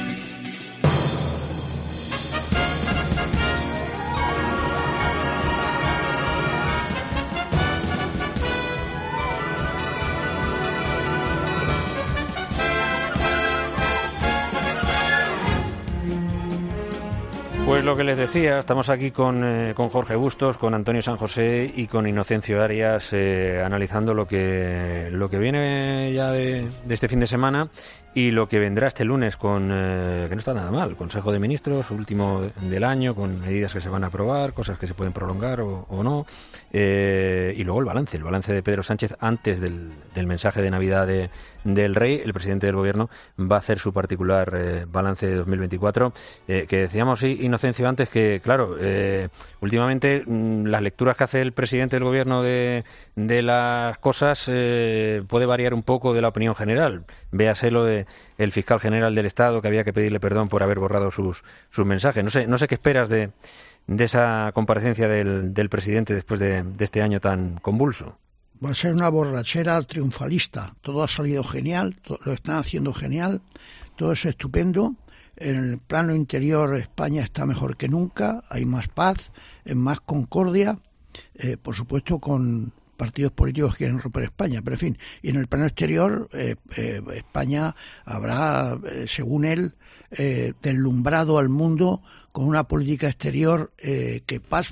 Pues lo que les decía, estamos aquí con, eh, con Jorge Bustos, con Antonio San José y con Inocencio Arias eh, analizando lo que lo que viene ya de, de este fin de semana y lo que vendrá este lunes con, eh, que no está nada mal, Consejo de Ministros, último del año, con medidas que se van a aprobar, cosas que se pueden prolongar o, o no, eh, y luego el balance, el balance de Pedro Sánchez antes del, del mensaje de Navidad de, del Rey. El presidente del Gobierno va a hacer su particular eh, balance de dos mil veinticuatro, eh, que decíamos, Inocencio, antes que, claro, eh, últimamente mmm, las lecturas que hace el presidente del Gobierno de, de las cosas eh, puede variar un poco de la opinión general. Véase lo de el fiscal general del Estado, que había que pedirle perdón por haber borrado sus, sus mensajes. No sé, no sé qué esperas de, de esa comparecencia del, del presidente después de, de este año tan convulso. Va a ser una borrachera triunfalista. Todo ha salido genial, todo, lo están haciendo genial, todo es estupendo. En el plano interior España está mejor que nunca, hay más paz, hay más concordia, eh, por supuesto con partidos políticos que quieren romper España, pero en fin, y en el plano exterior eh, eh, España habrá, eh, según él, eh, deslumbrado al mundo con una política exterior eh, que pasma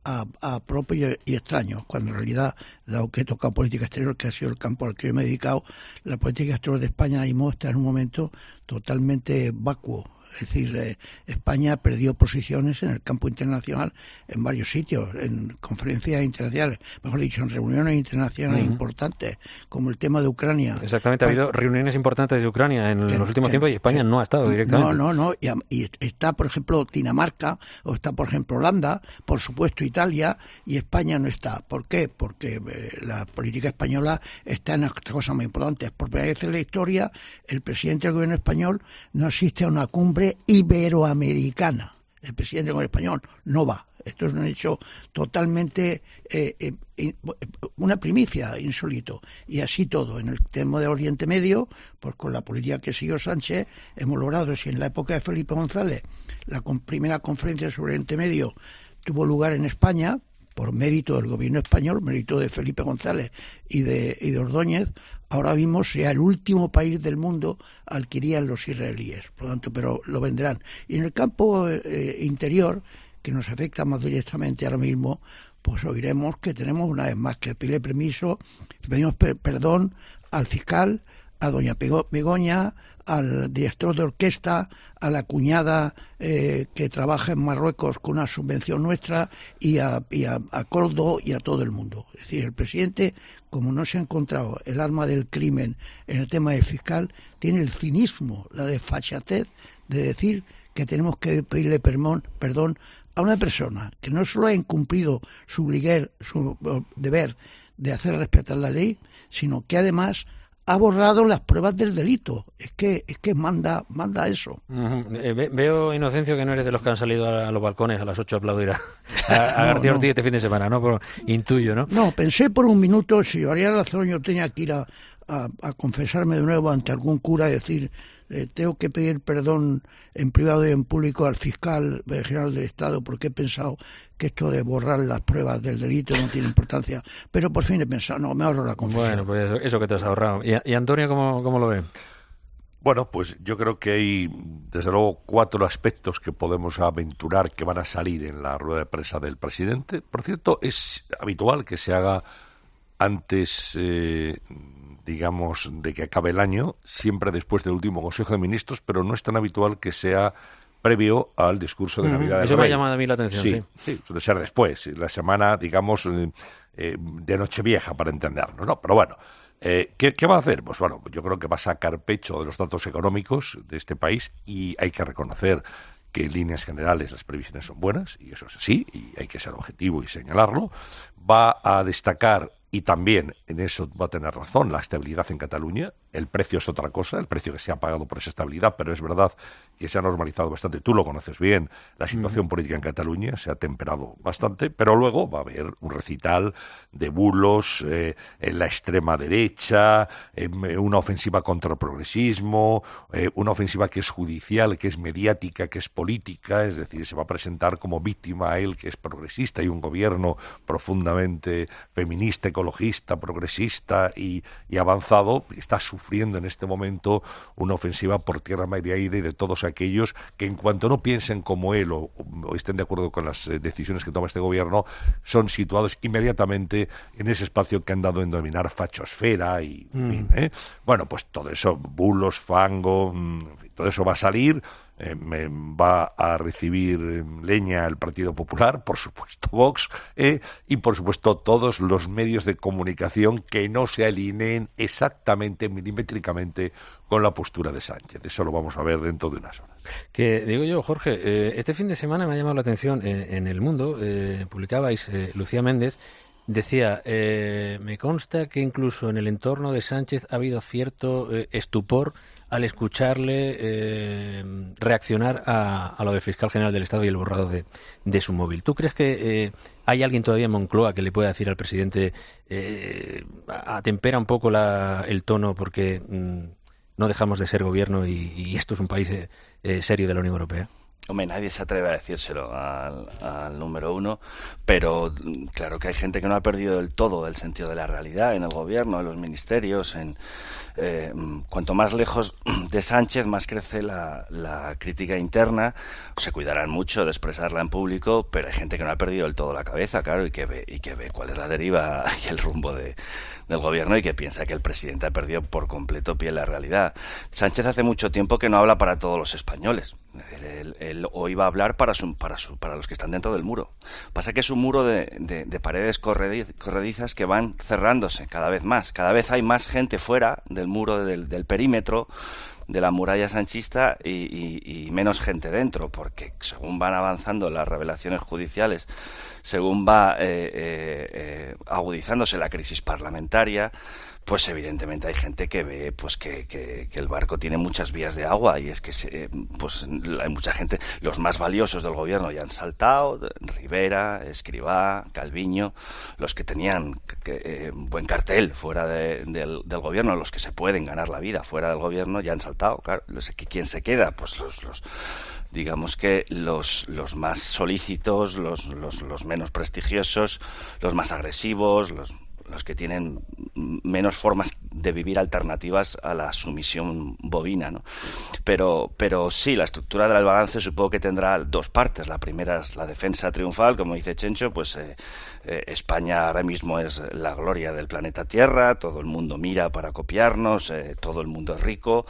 a, a propios y extraños, cuando en realidad, dado que he tocado política exterior, que ha sido el campo al que yo me he dedicado, la política exterior de España ahora mismo está en un momento totalmente vacuo. Es decir, eh, España perdió posiciones en el campo internacional en varios sitios, en conferencias internacionales, mejor dicho, en reuniones internacionales uh-huh. importantes, como el tema de Ucrania. Exactamente, ha habido reuniones importantes de Ucrania en que, los últimos que, tiempos y España que, no ha estado directamente. No, no, no, y, y está, por ejemplo, Dinamarca, o está, por ejemplo, Holanda, por supuesto, Italia, y España no está. ¿Por qué? Porque eh, la política española está en otras cosas muy importantes. Por primera vez en la historia, el presidente del gobierno español no asiste a una cumbre iberoamericana. El presidente del gobierno español no va. Esto es un hecho totalmente, eh, eh, una primicia, insólito. Y así todo. En el tema del Oriente Medio, pues con la política que siguió Sánchez, hemos logrado, si en la época de Felipe González, la con, primera conferencia sobre Oriente Medio tuvo lugar en España, por mérito del gobierno español, mérito de Felipe González y de, y de Ordóñez, ahora mismo sea el último país del mundo al que irían los israelíes. Por lo tanto, pero lo vendrán. Y en el campo eh, interior, que nos afecta más directamente ahora mismo, pues oiremos que tenemos una vez más que pedirle permiso, pedimos per- perdón al fiscal, a doña Begoña, al director de orquesta, a la cuñada eh, que trabaja en Marruecos con una subvención nuestra y a, y a, a Coldo y a todo el mundo. Es decir, el presidente, como no se ha encontrado el arma del crimen en el tema del fiscal, tiene el cinismo, la desfachatez de decir que tenemos que pedirle perdón, perdón a una persona que no solo ha incumplido su, liguer, su deber de hacer respetar la ley, sino que además ha borrado las pruebas del delito. Es que es que manda manda eso. Uh-huh. Eh, ve, veo, Inocencio, que no eres de los que han salido a, a los balcones a las ocho a aplaudir a, a, a no, García no. Ortiz este fin de semana, ¿no? Pero intuyo, ¿no? No, pensé por un minuto, si llevaría razón, yo tenía que ir a, a, a confesarme de nuevo ante algún cura y decir, eh, tengo que pedir perdón en privado y en público al fiscal general del Estado porque he pensado que esto de borrar las pruebas del delito no tiene importancia. Pero por fin he pensado, no, me ahorro la confesión. Bueno, pues eso, eso que te has ahorrado. ¿Y, y Antonio, cómo, cómo lo ve? Bueno, pues yo creo que hay, desde luego, cuatro aspectos que podemos aventurar que van a salir en la rueda de prensa del presidente. Por cierto, es habitual que se haga antes, eh, digamos, de que acabe el año, siempre después del último Consejo de Ministros, pero no es tan habitual que sea previo al discurso de Navidad. Uh-huh. Eso me ha llamado a mí la atención, sí. Sí, sí, suele ser después, la semana, digamos, eh, eh, de Nochevieja, para entendernos, ¿no? Pero bueno, eh, ¿qué, ¿qué va a hacer? Pues bueno, yo creo que va a sacar pecho de los datos económicos de este país y hay que reconocer que en líneas generales las previsiones son buenas, y eso es así, y hay que ser objetivo y señalarlo. Va a destacar, y también en eso va a tener razón, la estabilidad en Cataluña. El precio es otra cosa, el precio que se ha pagado por esa estabilidad, pero es verdad que se ha normalizado bastante. Tú lo conoces bien, la situación uh-huh. política en Cataluña se ha temperado bastante, pero luego va a haber un recital de bulos eh, en la extrema derecha, eh, una ofensiva contra el progresismo, eh, una ofensiva que es judicial, que es mediática, que es política, es decir, se va a presentar como víctima a él, que es progresista, y un gobierno profundamente feminista, ecologista, progresista y, y avanzado, está sufriendo en este momento una ofensiva por tierra, mar y aire de todos aquellos que, en cuanto no piensen como él o, o estén de acuerdo con las eh, decisiones que toma este gobierno, son situados inmediatamente en ese espacio que han dado en dominar fachosfera y, mm. en fin, ¿eh? Bueno, pues todo eso, bulos, fango, en fin, todo eso va a salir. Eh, me va a recibir eh, leña el Partido Popular, por supuesto Vox, eh, y por supuesto todos los medios de comunicación que no se alineen exactamente, milimétricamente, con la postura de Sánchez. Eso lo vamos a ver dentro de unas horas. Que digo yo, Jorge, eh, este fin de semana me ha llamado la atención, eh, en El Mundo, eh, publicabais, eh, Lucía Méndez, decía, eh, me consta que incluso en el entorno de Sánchez ha habido cierto eh, estupor al escucharle eh, reaccionar a, a lo del fiscal general del Estado y el borrado de, de su móvil. ¿Tú crees que eh, hay alguien todavía en Moncloa que le pueda decir al presidente eh, atempera un poco la, el tono porque mm, no dejamos de ser gobierno y, y esto es un país eh, serio de la Unión Europea? Hombre, nadie se atreve a decírselo al, al número uno, pero claro que hay gente que no ha perdido del todo el sentido de la realidad en el gobierno, en los ministerios. En eh, cuanto más lejos de Sánchez, más crece la, la crítica interna. Se cuidarán mucho de expresarla en público, pero hay gente que no ha perdido del todo la cabeza, claro, y que ve, y que ve cuál es la deriva y el rumbo de, del gobierno, y que piensa que el presidente ha perdido por completo pie en la realidad. Sánchez hace mucho tiempo que no habla para todos los españoles. Él, él hoy va a hablar para, su, para, su, para los que están dentro del muro. Pasa que es un muro de, de, de paredes corrediz, corredizas que van cerrándose cada vez más. Cada vez hay más gente fuera del muro, del, del perímetro de la muralla sanchista y, y, y menos gente dentro, porque según van avanzando las revelaciones judiciales, según va eh, eh, eh, agudizándose la crisis parlamentaria, pues evidentemente hay gente que ve pues que, que, que el barco tiene muchas vías de agua, y es que se, pues hay mucha gente, los más valiosos del gobierno ya han saltado: Rivera, Escrivá, Calviño, los que tenían que, eh, buen cartel fuera de, del, del gobierno, los que se pueden ganar la vida fuera del gobierno, ya han saltado. Claro, ¿quién se queda? Pues los, los digamos que los, los más solícitos, los, los, los menos prestigiosos, los más agresivos, los los que tienen menos formas de vivir alternativas a la sumisión bovina, ¿no? Pero, pero sí, la estructura del balance supongo que tendrá dos partes. La primera es la defensa triunfal, como dice Chencho, pues eh, eh, España ahora mismo es la gloria del planeta Tierra, todo el mundo mira para copiarnos, eh, todo el mundo es rico,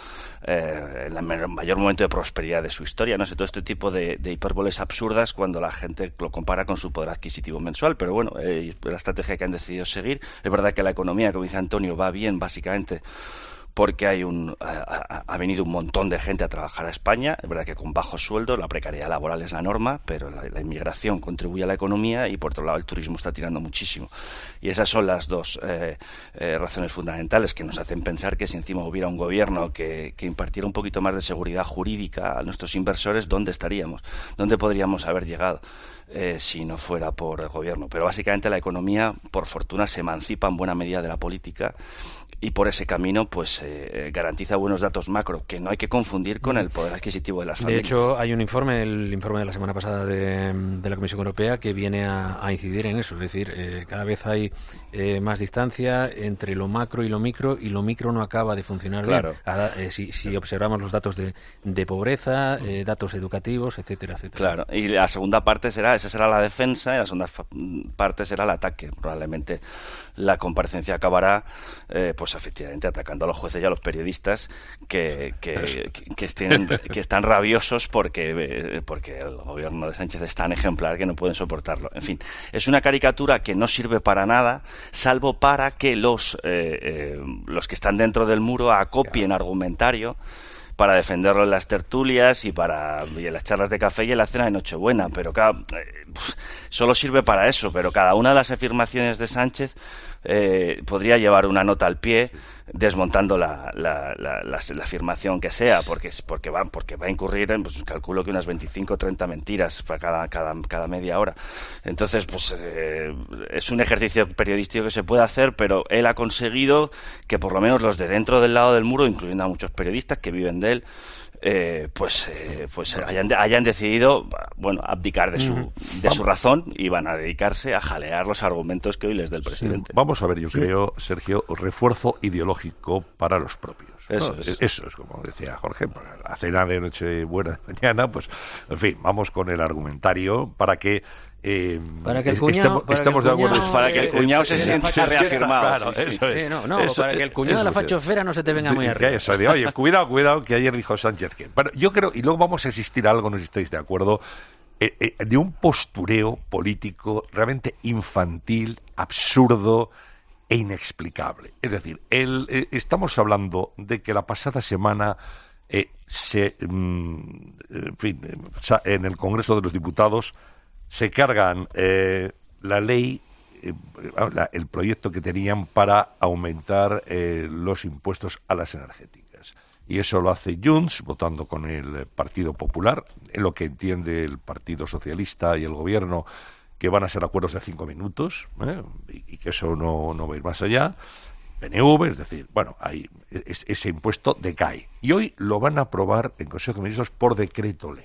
eh, en el mayor momento de prosperidad de su historia, no sé, todo este tipo de, de hipérboles absurdas cuando la gente lo compara con su poder adquisitivo mensual, pero bueno, eh, la estrategia que han decidido seguir. Es verdad que la economía, como dice Antonio, va bien básicamente porque hay un ha, ha venido un montón de gente a trabajar a España. Es verdad que con bajos sueldos, la precariedad laboral es la norma, pero la, la inmigración contribuye a la economía, y por otro lado el turismo está tirando muchísimo. Y esas son las dos eh, eh, razones fundamentales que nos hacen pensar que si encima hubiera un gobierno que, que impartiera un poquito más de seguridad jurídica a nuestros inversores, ¿dónde estaríamos? ¿Dónde podríamos haber llegado? Eh, si no fuera por el gobierno. Pero básicamente la economía, por fortuna, se emancipa en buena medida de la política, y por ese camino pues eh, garantiza buenos datos macro, que no hay que confundir con el poder adquisitivo de las familias. De hecho, hay un informe, el informe de la semana pasada de, de la Comisión Europea, que viene a, a incidir en eso. Es decir, eh, cada vez hay eh, más distancia entre lo macro y lo micro, y lo micro no acaba de funcionar claro. bien. Ahora, eh, si, si observamos los datos de, de pobreza, eh, datos educativos, etcétera, etcétera. Claro, y la segunda parte será, esa será la defensa, y la segunda parte será el ataque. Probablemente la comparecencia acabará eh, pues efectivamente atacando a los jueces y a los periodistas que, que, que, estén, que están rabiosos porque, porque el gobierno de Sánchez es tan ejemplar que no pueden soportarlo. En fin, es una caricatura que no sirve para nada, salvo para que los, eh, eh, los que están dentro del muro acopien argumentario para defenderlo en las tertulias y para y en las charlas de café y en la cena de Nochebuena, pero cada, eh, solo sirve para eso. Pero cada una de las afirmaciones de Sánchez eh, podría llevar una nota al pie desmontando la, la, la, la, la afirmación que sea, porque porque va porque va a incurrir en, pues calculo que unas veinticinco o treinta mentiras para cada cada cada media hora. Entonces, pues eh, es un ejercicio periodístico que se puede hacer, pero él ha conseguido que por lo menos los de dentro del lado del muro, incluyendo a muchos periodistas que viven de él, eh, pues eh, pues hayan, hayan decidido, bueno, abdicar de su uh-huh. de Vamos. su razón, y van a dedicarse a jalear los argumentos que hoy les dé el presidente. Sí. Vamos a ver, yo sí. creo, Sergio, refuerzo ideológico para los propios. Eso, ¿no? es. Eso es, como decía Jorge, la cena de Nochebuena de mañana, pues, en fin, vamos con el argumentario para que Eh, para que el cuñado, estemos, estemos de acuerdo eh, para que el cuñado se sienta reafirmado. Claro, sí, sí. Eso es. Sí, no, no, eso, para que el cuñado de la fachosfera no se te venga muy arriba. Eso, de, oye, cuidado, cuidado, que ayer dijo Sánchez que... Bueno, yo creo, y luego vamos a asistir a algo, no sé si estáis de acuerdo, eh, eh, de un postureo político realmente infantil, absurdo e inexplicable. Es decir, el, eh, estamos hablando de que la pasada semana eh, se, mm, en fin, en el Congreso de los Diputados se cargan eh, la ley, eh, la, el proyecto que tenían para aumentar eh, los impuestos a las energéticas. Y eso lo hace Junts, votando con el Partido Popular, en lo que entiende el Partido Socialista y el Gobierno, que van a ser acuerdos de cinco minutos, ¿eh? y, y que eso no, no va a ir más allá. P N V, es decir, bueno, ahí es, ese impuesto decae. Y hoy lo van a aprobar en Consejo de Ministros por decreto ley.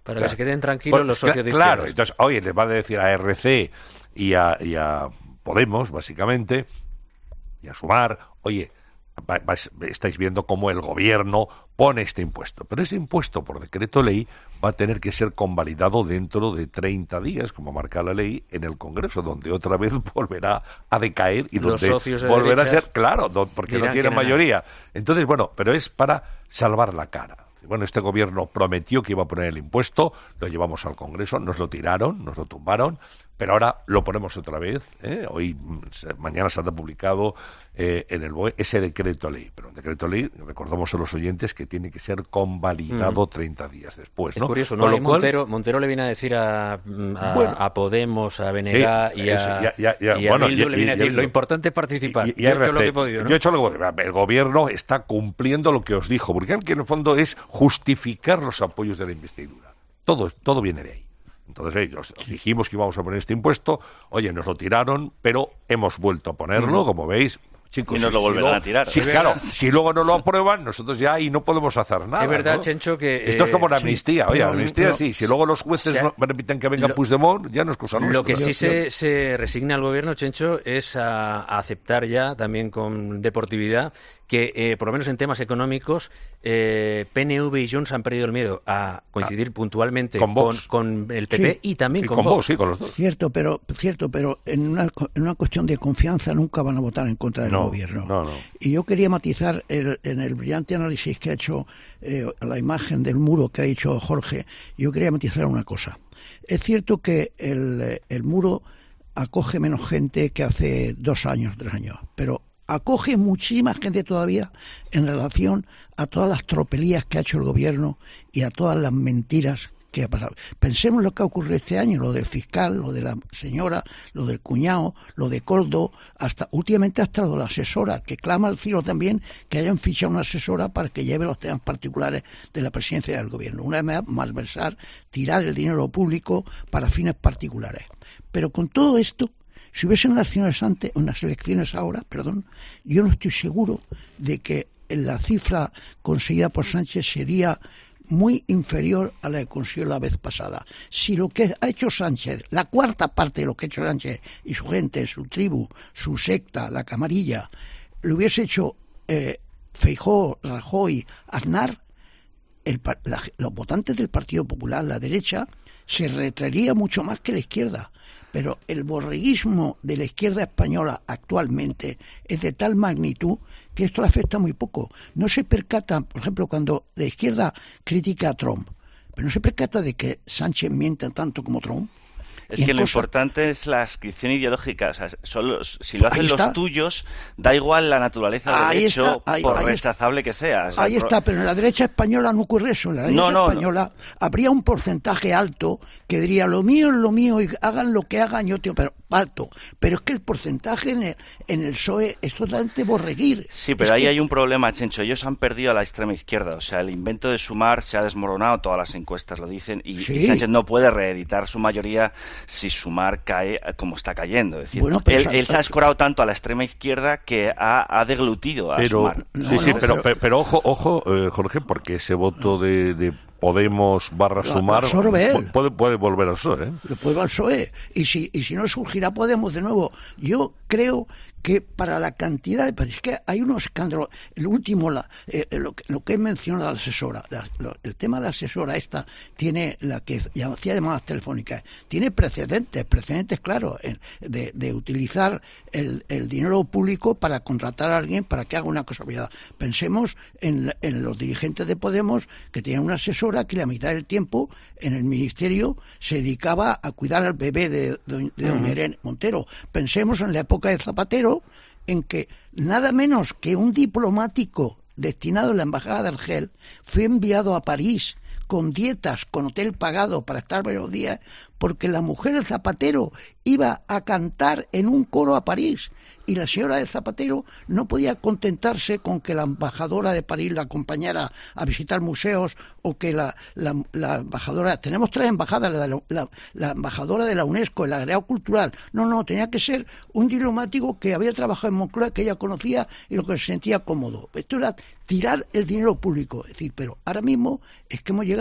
Para claro. que se queden tranquilos Bueno, los socios de Claro, izquierdas. entonces, oye, les va a decir a R C y a, y a Podemos, básicamente, y a Sumar, oye, va, va, estáis viendo cómo el gobierno pone este impuesto, pero ese impuesto por decreto ley va a tener que ser convalidado dentro de treinta días, como marca la ley, en el Congreso, donde otra vez volverá a decaer y Los donde socios de volverá a derechas ser, claro, do, porque no dirán tiene que nada. mayoría. Entonces, bueno, pero es para salvar la cara. Bueno, este gobierno prometió que iba a poner el impuesto, lo llevamos al Congreso, nos lo tiraron, nos lo tumbaron, pero ahora lo ponemos otra vez, ¿eh? Hoy, mañana se ha publicado eh, en el B O E ese decreto ley, pero un decreto ley, recordamos a los oyentes, que tiene que ser convalidado mm. treinta días después, ¿no? Es curioso, ¿no? Con lo Ahí cual, Montero, Montero le viene a decir a, a, bueno, a Podemos, a Benega sí, y a, ya, ya, ya, y a bueno, Bildu, y, le viene y, a decir, y, lo importante es participar. Y, y yo he R C, hecho lo que he podido, ¿no? Yo he hecho lo que he podido. El gobierno está cumpliendo lo que os dijo, porque en el fondo es justificar los apoyos de la investidura. Todo, todo viene de ahí. Entonces ellos dijimos que íbamos a poner este impuesto, oye, nos lo tiraron, pero hemos vuelto a ponerlo, mm. como veis. Chicos, y nos si, lo volverán si luego, a tirar. Sí, claro, si luego no lo aprueban, nosotros ya ahí no podemos hacer nada. Es verdad, ¿no? Chencho, que... Esto es como la eh, amnistía. sí, Oye, la pero, amnistía pero, sí. Si luego los jueces sea, no permiten que venga lo, Puigdemont, ya no es cosa nuestra. Lo que sí se, se resigna al gobierno, Chencho, es a, a aceptar ya, también con deportividad, que eh, por lo menos en temas económicos, eh, P N V y Junts han perdido el miedo a coincidir ah, puntualmente con, con, con el P P sí, y también sí, con, con Vox. Vox. Sí, con los dos. Cierto, pero, cierto, pero en, una, en una cuestión de confianza nunca van a votar en contra del no, gobierno. No, no. Y yo quería matizar el, en el brillante análisis que ha hecho eh, la imagen del muro que ha dicho Jorge, yo quería matizar una cosa. Es cierto que el, el muro acoge menos gente que hace dos años, tres años, pero acoge muchísima gente todavía en relación a todas las tropelías que ha hecho el gobierno y a todas las mentiras que ha pasado. Pensemos lo que ha ocurrido este año, lo del fiscal, lo de la señora, lo del cuñado, lo de Coldo, hasta últimamente hasta lo de la asesora, que clama al cielo también que hayan fichado una asesora para que lleve los temas particulares de la presidencia del gobierno. Una vez más, malversar, tirar el dinero público para fines particulares. Pero con todo esto, si hubiese unas elecciones antes, unas elecciones ahora, perdón, yo no estoy seguro de que la cifra conseguida por Sánchez sería muy inferior a la que consiguió la vez pasada. Si lo que ha hecho Sánchez, la cuarta parte de lo que ha hecho Sánchez y su gente, su tribu, su secta, la camarilla, lo hubiese hecho eh, Feijóo, Rajoy, Aznar, el, la, los votantes del Partido Popular, la derecha, se retraería mucho más que la izquierda. Pero el borreguismo de la izquierda española actualmente es de tal magnitud que esto le afecta muy poco. No se percata, por ejemplo, cuando la izquierda critica a Trump, pero no se percata de que Sánchez miente tanto como Trump. Es que lo cosa... importante es la adscripción ideológica. O sea, solo, si lo hacen los tuyos, da igual la naturaleza del hecho, está, ahí, por ahí rechazable está. que sea. O sea ahí pro... está, pero en la derecha española no ocurre eso. En la derecha no, no, española no. habría un porcentaje alto que diría lo mío es lo mío y hagan lo que hagan, yo tío, pero alto. Pero es que el porcentaje en el, en el P S O E es totalmente borreguir. Sí, pero es ahí que... hay un problema, Chencho. Ellos han perdido a la extrema izquierda. O sea, el invento de Sumar se ha desmoronado, todas las encuestas lo dicen, y, sí. y Sánchez no puede reeditar su mayoría si Sumar cae como está cayendo. Es decir, bueno, él, él se ha escorado tanto a la extrema izquierda que ha, ha deglutido a pero, Sumar. Sí, no, sí, no, pero, pero, pero ojo, ojo, eh, Jorge, porque ese voto de, de Podemos barra Sumar puede, puede volver al P S O E. ¿eh? Lo puede al P S O E. Y si, y si no surgirá Podemos de nuevo. Yo creo que para la cantidad de... Pero es que hay unos escándalos. El último, la, eh, lo, que, lo que he mencionado, la asesora. La, lo, el tema de la asesora esta tiene, la que hacía llamadas telefónicas, tiene precedentes, precedentes claros, en, de, de utilizar el, el dinero público para contratar a alguien para que haga una cosa privada. Pensemos en, en los dirigentes de Podemos que tenían una asesora que la mitad del tiempo en el ministerio se dedicaba a cuidar al bebé de, de, de doña Irene Montero. Pensemos en la época de Zapatero, en que nada menos que un diplomático destinado a la embajada de Argel fue enviado a París con dietas, con hotel pagado para estar varios días, porque la mujer de Zapatero iba a cantar en un coro a París y la señora de Zapatero no podía contentarse con que la embajadora de París la acompañara a visitar museos o que la, la, la embajadora... Tenemos tres embajadas, la, la, la embajadora de la UNESCO, el agregado cultural. No, no, tenía que ser un diplomático que había trabajado en Moncloa, que ella conocía y lo que se sentía cómodo. Esto era tirar el dinero público. Es decir, pero ahora mismo es que hemos llegado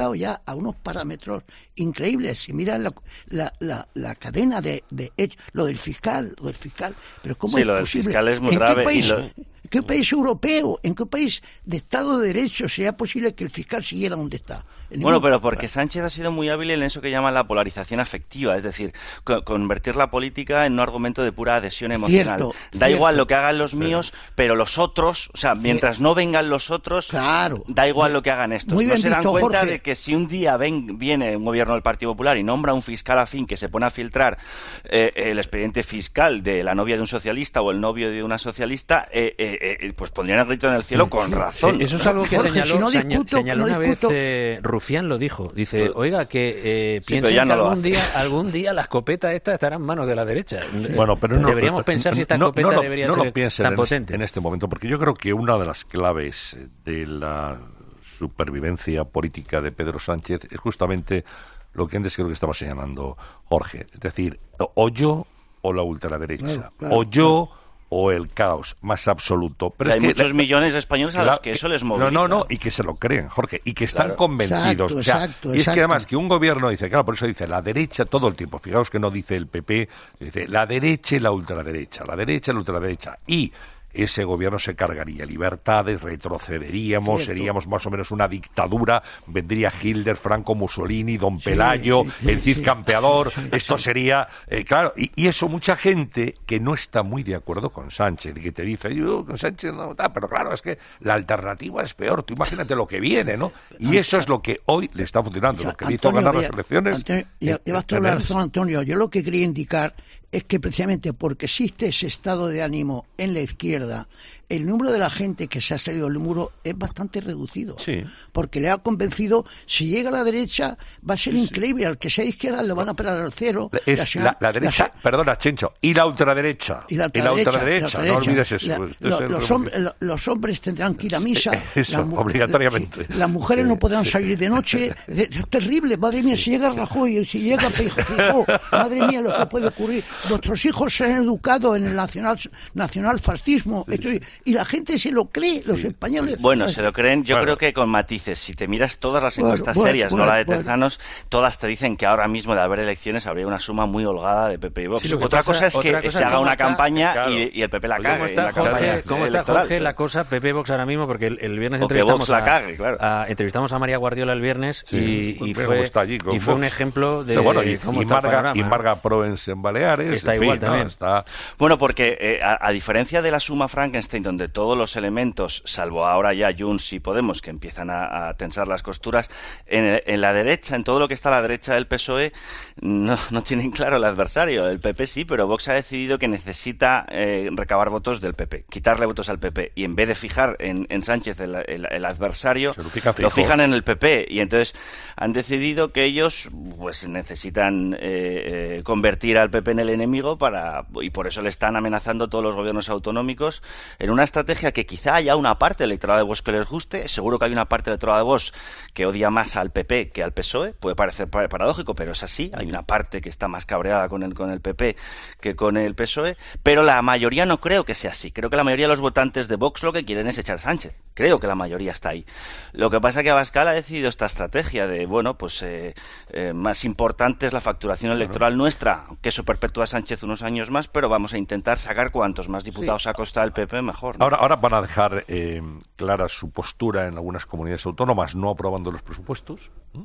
llegado ya a unos parámetros increíbles. Si miran la, la, la, la cadena de, de hechos, lo del fiscal, lo del fiscal, pero ¿cómo sí, es lo posible? Del fiscal es muy ¿En grave qué país, y lo... ¿En qué país europeo, en qué país de Estado de Derecho sería posible que el fiscal siguiera donde está? Bueno, pero porque Sánchez ha sido muy hábil en eso que llaman la polarización afectiva, es decir, co convertir la política en un argumento de pura adhesión emocional. Cierto, da cierto. igual lo que hagan los míos, sí. pero los otros, o sea, mientras no vengan los otros, claro. da igual lo que hagan estos. Muy bien no se dan visto, cuenta Jorge. de que si un día ven, viene un gobierno del Partido Popular y nombra un fiscal afín que se pone a filtrar eh, el expediente fiscal de la novia de un socialista o el novio de una socialista, eh, eh, eh, pues pondrían el grito en el cielo con razón. Sí, eso es algo que Jorge, señaló, si no señaló, discuto, señaló no una discuto. vez eh, Rufián lo dijo. Dice, oiga, que eh, Sí, piensen ya que no lo algún hace. día, algún día la escopeta esta estará en manos de la derecha. Bueno, pero no, Deberíamos pensar si esta no, escopeta no, no, debería no lo ser piensen tan en potente. Este, en este momento, porque yo creo que una de las claves de la supervivencia política de Pedro Sánchez es justamente lo que antes creo que estaba señalando Jorge. Es decir, o yo o la ultraderecha, claro, claro, o yo claro. o el caos más absoluto. Pero hay es que muchos la, millones de españoles a claro, los que eso les moviliza. No, no, no, y que se lo creen, Jorge, y que están Claro. convencidos. Exacto, o sea, exacto, y es exacto. que además que un gobierno dice, claro, por eso dice la derecha todo el tiempo. Fijaos que no dice el P P, dice la derecha y la ultraderecha, la derecha y la ultraderecha. Y ese gobierno se cargaría libertades, retrocederíamos, Cierto. seríamos más o menos una dictadura, vendría Hitler, Franco, Mussolini, Don Sí, Pelayo, sí, sí, el Cid sí. campeador, Sí, sí, esto sí. sería, eh, claro, y, y eso mucha gente que no está muy de acuerdo con Sánchez, y que te dice, yo con Sánchez no, tal, pero claro, es que la alternativa es peor, tú imagínate lo que viene, ¿no? Y eso es lo que hoy le está funcionando, lo que le hizo Antonio, ganar las ya- elecciones. Antonio, en- ya- llevas en toda la Canarias. razón, Antonio. Yo lo que quería indicar es que precisamente porque existe ese estado de ánimo en la izquierda, el número de la gente que se ha salido del muro es bastante reducido. Sí. Porque le ha convencido, si llega a la derecha, va a ser Sí, sí. increíble. Al que sea de izquierda lo van a parar al cero. Es señora- la, la derecha, la- perdona, Chencho, y la ultraderecha. Y la ultraderecha, ultraderecha, la no ultraderecha. olvides eso. La- Esto lo- es el- los, hombres, lo- los hombres tendrán que ir a misa. Eso, Las mu- obligatoriamente. sí, las mujeres Sí, no podrán sí. salir de noche. Es es terrible, madre mía, si llega Rajoy, si llega Feijóo, madre mía, lo que puede ocurrir. Vuestros hijos se han educado en el nacional, nacional fascismo. Esto- y la gente se lo cree, los españoles. Bueno, se lo creen, yo Bueno. creo que con matices. Si te miras todas las Bueno, encuestas bueno, serias, bueno, no la de bueno. Tezanos, todas te dicen que ahora mismo de haber elecciones habría una suma muy holgada de P P y Vox. Sí, lo que otra pasa- cosa es que otra cosa se es haga cómo una está- campaña claro. y, y el P P la Oye, cague. ¿Cómo en está, la campaña Jorge, ¿cómo está electoral. Jorge la cosa P P Vox ahora mismo? Porque el, el viernes O que entrevistamos Vox la a, cague, claro. a- entrevistamos a María Guardiola el viernes Sí, y, pues y mira fue, cómo está allí con y fue un Vox. ejemplo de Pero bueno, y, cómo y está el Marga, panorama. y Marga Provence en Baleares. Está en igual fin, ¿no? también. Está, Bueno, porque eh, a, a diferencia de la suma Frankenstein, donde todos los elementos, salvo ahora ya Junts y Podemos, que empiezan a, a tensar las costuras, en, en la derecha, en todo lo que está a la derecha del P S O E, no, no tienen claro el adversario. El P P sí, pero Vox ha decidido que necesita eh, recabar votos del P P, quitarle votos al P P, y en vez de fijar en, en Sánchez el, el, el adversario, Se lo fijan lo fijo. fijan en el P P, y entonces han decidido que ellos pues necesitan eh, eh, convertir al P P en el enemigo para y por eso le están amenazando todos los gobiernos autonómicos en una estrategia que quizá haya una parte del electorado de Vox que les guste. Seguro que hay una parte del electorado de Vox que odia más al P P que al P S O E, puede parecer pa- paradójico, pero es así. Hay una parte que está más cabreada con el, con el P P que con el P S O E, pero la mayoría no creo que sea así. Creo que la mayoría de los votantes de Vox lo que quieren es echar a Sánchez. Creo que la mayoría está ahí. Lo que pasa es que Abascal ha decidido esta estrategia de, bueno, pues eh, eh, más importante es la facturación electoral nuestra, que eso perpetúa a Sánchez unos años más, pero vamos a intentar sacar cuantos más diputados a costa del P P mejor, ¿no? Ahora, ahora van a dejar eh, clara su postura en algunas comunidades autónomas, no aprobando los presupuestos. ¿Mm?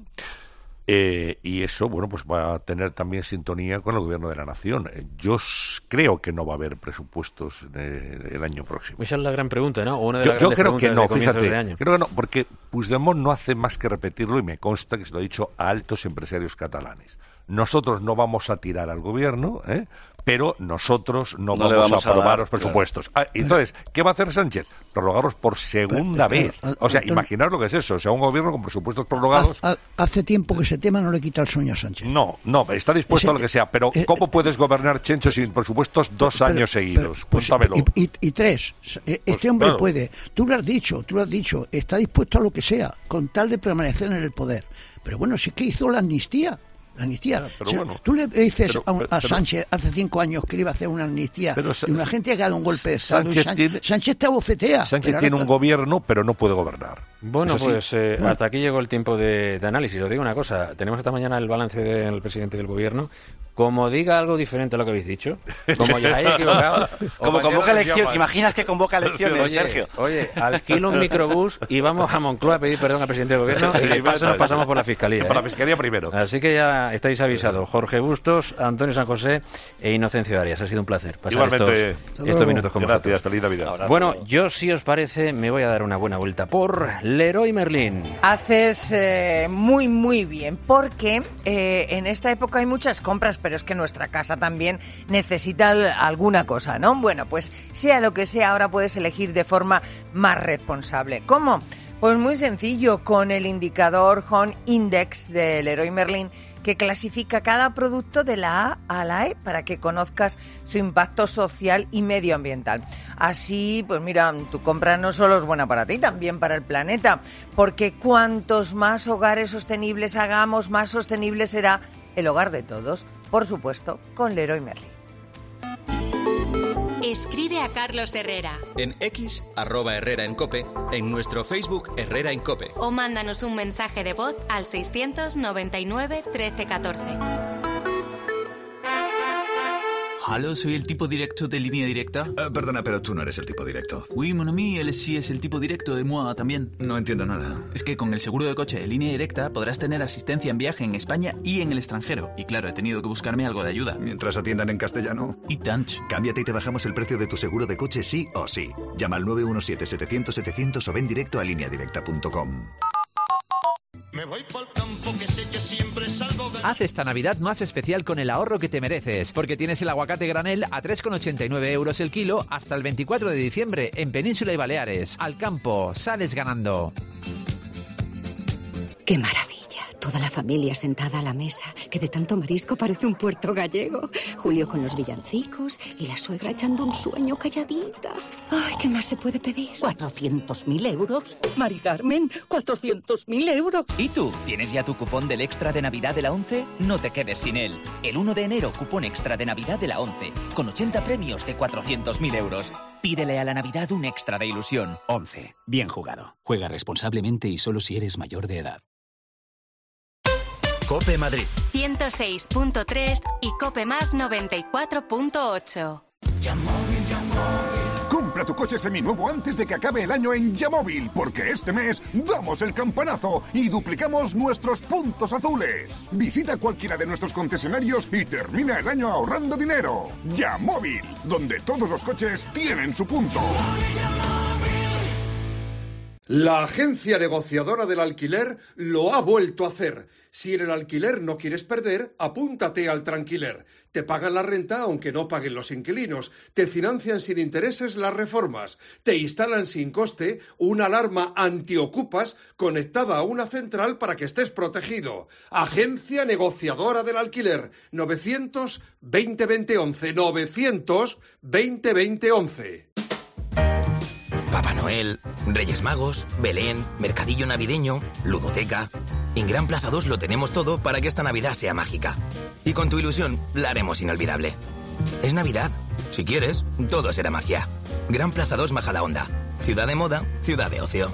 Eh, y eso, bueno, pues va a tener también sintonía con el gobierno de la nación. Eh, yo s- creo que no va a haber presupuestos eh, el año próximo. Esa es la gran pregunta, ¿no? O una de Yo, las yo grandes creo que preguntas no, de comienzos fíjate, de año. creo que no, porque Puigdemont no hace más que repetirlo y me consta que se lo ha dicho a altos empresarios catalanes. Nosotros no vamos a tirar al gobierno, ¿eh? pero nosotros no, No le vamos, vamos a a aprobar dar, los presupuestos. Ah, entonces, ¿qué va a hacer Sánchez? Prorrogarlos por segunda Pero, vez. pero, O sea, Antonio- imaginaos lo que es eso. O sea, un gobierno con presupuestos prorrogados. Ha- ha- Hace tiempo que ese tema no le quita el sueño a Sánchez. No, no, está dispuesto Ese- a lo que sea. Pero eh, ¿cómo puedes gobernar, Chencho, sin presupuestos dos Pero- años pero- seguidos? pues, Cuéntamelo. y, y- y tres. Eh, Este Pues, hombre claro. puede. Tú lo has dicho, tú lo has dicho. Está dispuesto a lo que sea, con tal de permanecer en el poder. Pero bueno, si es que hizo la amnistía. La amnistía. Ya, pero O sea, bueno, tú le dices pero- a, un- a pero- Sánchez hace cinco años que le iba a hacer una amnistía Pero de una gente que ha dado un golpe de Estado. y Sánchez Sánchez, tiene- Sánchez te abofetea. Sánchez pero ahora tiene un está- gobierno, pero no puede gobernar. Bueno, ¿Es así? pues eh, Bueno. hasta aquí llegó el tiempo de, de análisis. Os digo una cosa, tenemos esta mañana el balance del presidente del gobierno. Como diga algo diferente a lo que habéis dicho, como ya hayáis equivocado... o Como cualquier convoca otra elección, más. imaginas que convoca elecciones, Oye, Sergio. Oye, alquilo un microbús y vamos a Moncloa a pedir perdón al presidente del gobierno y de paso nos pasamos por la fiscalía. Por la ¿eh? fiscalía primero. Así que ya estáis avisados. Jorge Bustos, Antonio San José e Inocencio Arias. Ha sido un placer pasar Igualmente. estos, estos minutos con Gracias, vosotros. feliz Navidad. Bueno, yo si os parece me voy a dar una buena vuelta por Leroy Merlin. Haces eh, muy, muy bien, porque eh, en esta época hay muchas compras, pero es que nuestra casa también necesita al- alguna cosa, ¿no? Bueno, pues sea lo que sea, ahora puedes elegir de forma más responsable. ¿Cómo? Pues muy sencillo, con el indicador Home Index de Leroy Merlin, que clasifica cada producto de la A a la E para que conozcas su impacto social y medioambiental. Así, pues mira, tu compra no solo es buena para ti, también para el planeta, porque cuantos más hogares sostenibles hagamos, más sostenible será el hogar de todos, por supuesto, con Leroy Merlin. Escribe a Carlos Herrera En X, arroba Herrera en Cope, en nuestro Facebook Herrera en Cope. o mándanos un mensaje de voz al seiscientos noventa y nueve trece catorce. Aló, soy el tipo directo de Línea Directa. Eh, perdona, pero tú no eres el tipo directo. Oui, mon ami, él sí es el tipo directo de moi también. No entiendo nada. Es que con el seguro de coche de Línea Directa podrás tener asistencia en viaje en España y en el extranjero. Y claro, he tenido que buscarme algo de ayuda. Mientras atiendan en castellano. Y tant. Cámbiate y te bajamos el precio de tu seguro de coche sí o sí. Llama al nueve uno siete, setecientos, setecientos o ven directo a línea directa punto com. Me voy pa'l campo que sé que siempre salgo ganando. Haz esta Navidad más especial con el ahorro que te mereces, porque tienes el aguacate granel a tres con ochenta y nueve euros el kilo hasta el veinticuatro de diciembre en Península y Baleares. Al campo, sales ganando. ¡Qué maravilla! Toda la familia sentada a la mesa, que de tanto marisco parece un puerto gallego. Julio con los villancicos y la suegra echando un sueño calladita. Ay, ¿qué más se puede pedir? ¿cuatrocientos mil euros? Mari Carmen, ¿cuatrocientos mil euros? ¿Y tú? ¿Tienes ya tu cupón del extra de Navidad de la ONCE? No te quedes sin él. El uno de enero, cupón extra de Navidad de la ONCE, con ochenta premios de cuatrocientos mil euros. Pídele a la Navidad un extra de ilusión. ONCE. Bien jugado. Juega responsablemente y solo si eres mayor de edad. Cope Madrid. ciento seis punto tres y Cope Más noventa y cuatro punto ocho. Compra tu coche seminuevo antes de que acabe el año en Yamóvil, porque este mes damos el campanazo y duplicamos nuestros puntos azules. Visita cualquiera de nuestros concesionarios y termina el año ahorrando dinero. Yamóvil, donde todos los coches tienen su punto. La agencia negociadora del alquiler lo ha vuelto a hacer. Si en el alquiler no quieres perder, apúntate al Tranquiler. Te pagan la renta aunque no paguen los inquilinos. Te financian sin intereses las reformas. Te instalan sin coste una alarma antiocupas conectada a una central para que estés protegido. Agencia negociadora del alquiler. novecientos veinte veinte once. novecientos veinte veinte once. Papá Noel, Reyes Magos, Belén, Mercadillo Navideño, Ludoteca. En Gran Plaza dos lo tenemos todo para que esta Navidad sea mágica. Y con tu ilusión la haremos inolvidable. Es Navidad. Si quieres, todo será magia. Gran Plaza dos Majadahonda. Ciudad de moda, ciudad de ocio.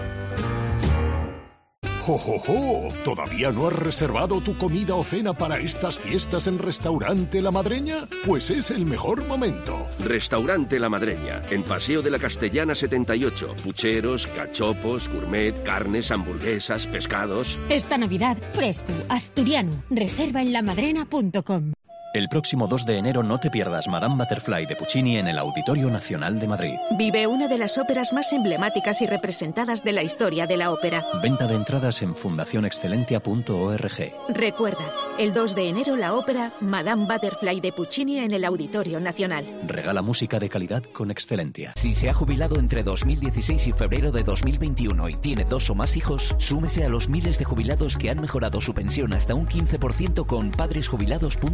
¡Jo, jo, jo! ¿Todavía no has reservado tu comida o cena para estas fiestas en Restaurante La Madreña? Pues es el mejor momento. Restaurante La Madreña, en Paseo de la Castellana setenta y ocho. Pucheros, cachopos, gourmet, carnes, hamburguesas, pescados. Esta Navidad, fresco, asturiano. Reserva en lamadrena punto com. El próximo dos de enero no te pierdas Madame Butterfly de Puccini en el Auditorio Nacional de Madrid. Vive una de las óperas más emblemáticas y representadas de la historia de la ópera. Venta de entradas en fundación excelentia punto org. Recuerda, el dos de enero la ópera Madame Butterfly de Puccini en el Auditorio Nacional. Regala música de calidad con Excelentia. Si se ha jubilado entre dos mil dieciséis y febrero de dos mil veintiuno y tiene dos o más hijos, súmese a los miles de jubilados que han mejorado su pensión hasta un quince por ciento con padres jubilados punto com.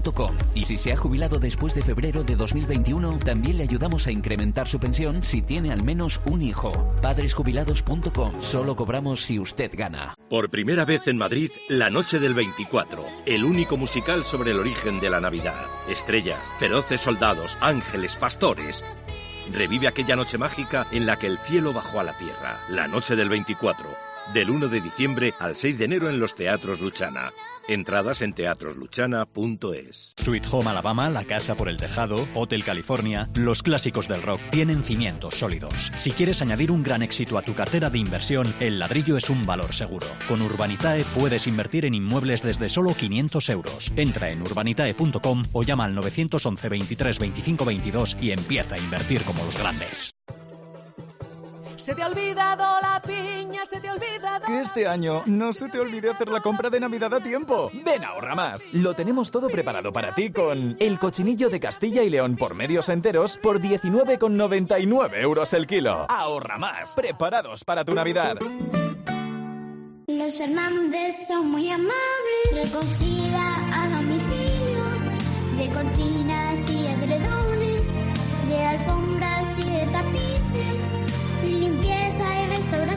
Y si se ha jubilado después de febrero de dos mil veintiuno, también le ayudamos a incrementar su pensión si tiene al menos un hijo. padres jubilados punto com. Solo cobramos si usted gana. Por primera vez en Madrid, La Noche del veinticuatro, el único musical sobre el origen de la Navidad. Estrellas, feroces soldados, ángeles, pastores. Revive aquella noche mágica en la que el cielo bajó a la tierra. La Noche del veinticuatro, del uno de diciembre al seis de enero en los Teatros Luchana. Entradas en teatros luchana punto es. Sweet Home Alabama, La Casa por el Tejado, Hotel California, los clásicos del rock tienen cimientos sólidos. Si quieres añadir un gran éxito a tu cartera de inversión, el ladrillo es un valor seguro. Con Urbanitae puedes invertir en inmuebles desde solo quinientos euros. Entra en urbanitae punto com o llama al nueve once veintitrés veinticinco veintidós y empieza a invertir como los grandes. Se te ha olvidado la piña, se te ha olvidado... Que este año no se te olvide hacer la compra de Navidad a tiempo. Ven a Ahorra Más. Lo tenemos todo preparado para ti con el cochinillo de Castilla y León por medios enteros por diecinueve con noventa y nueve euros el kilo. Ahorra Más. Preparados para tu Navidad. Los Fernández son muy amables. Recogida a domicilio de Cortina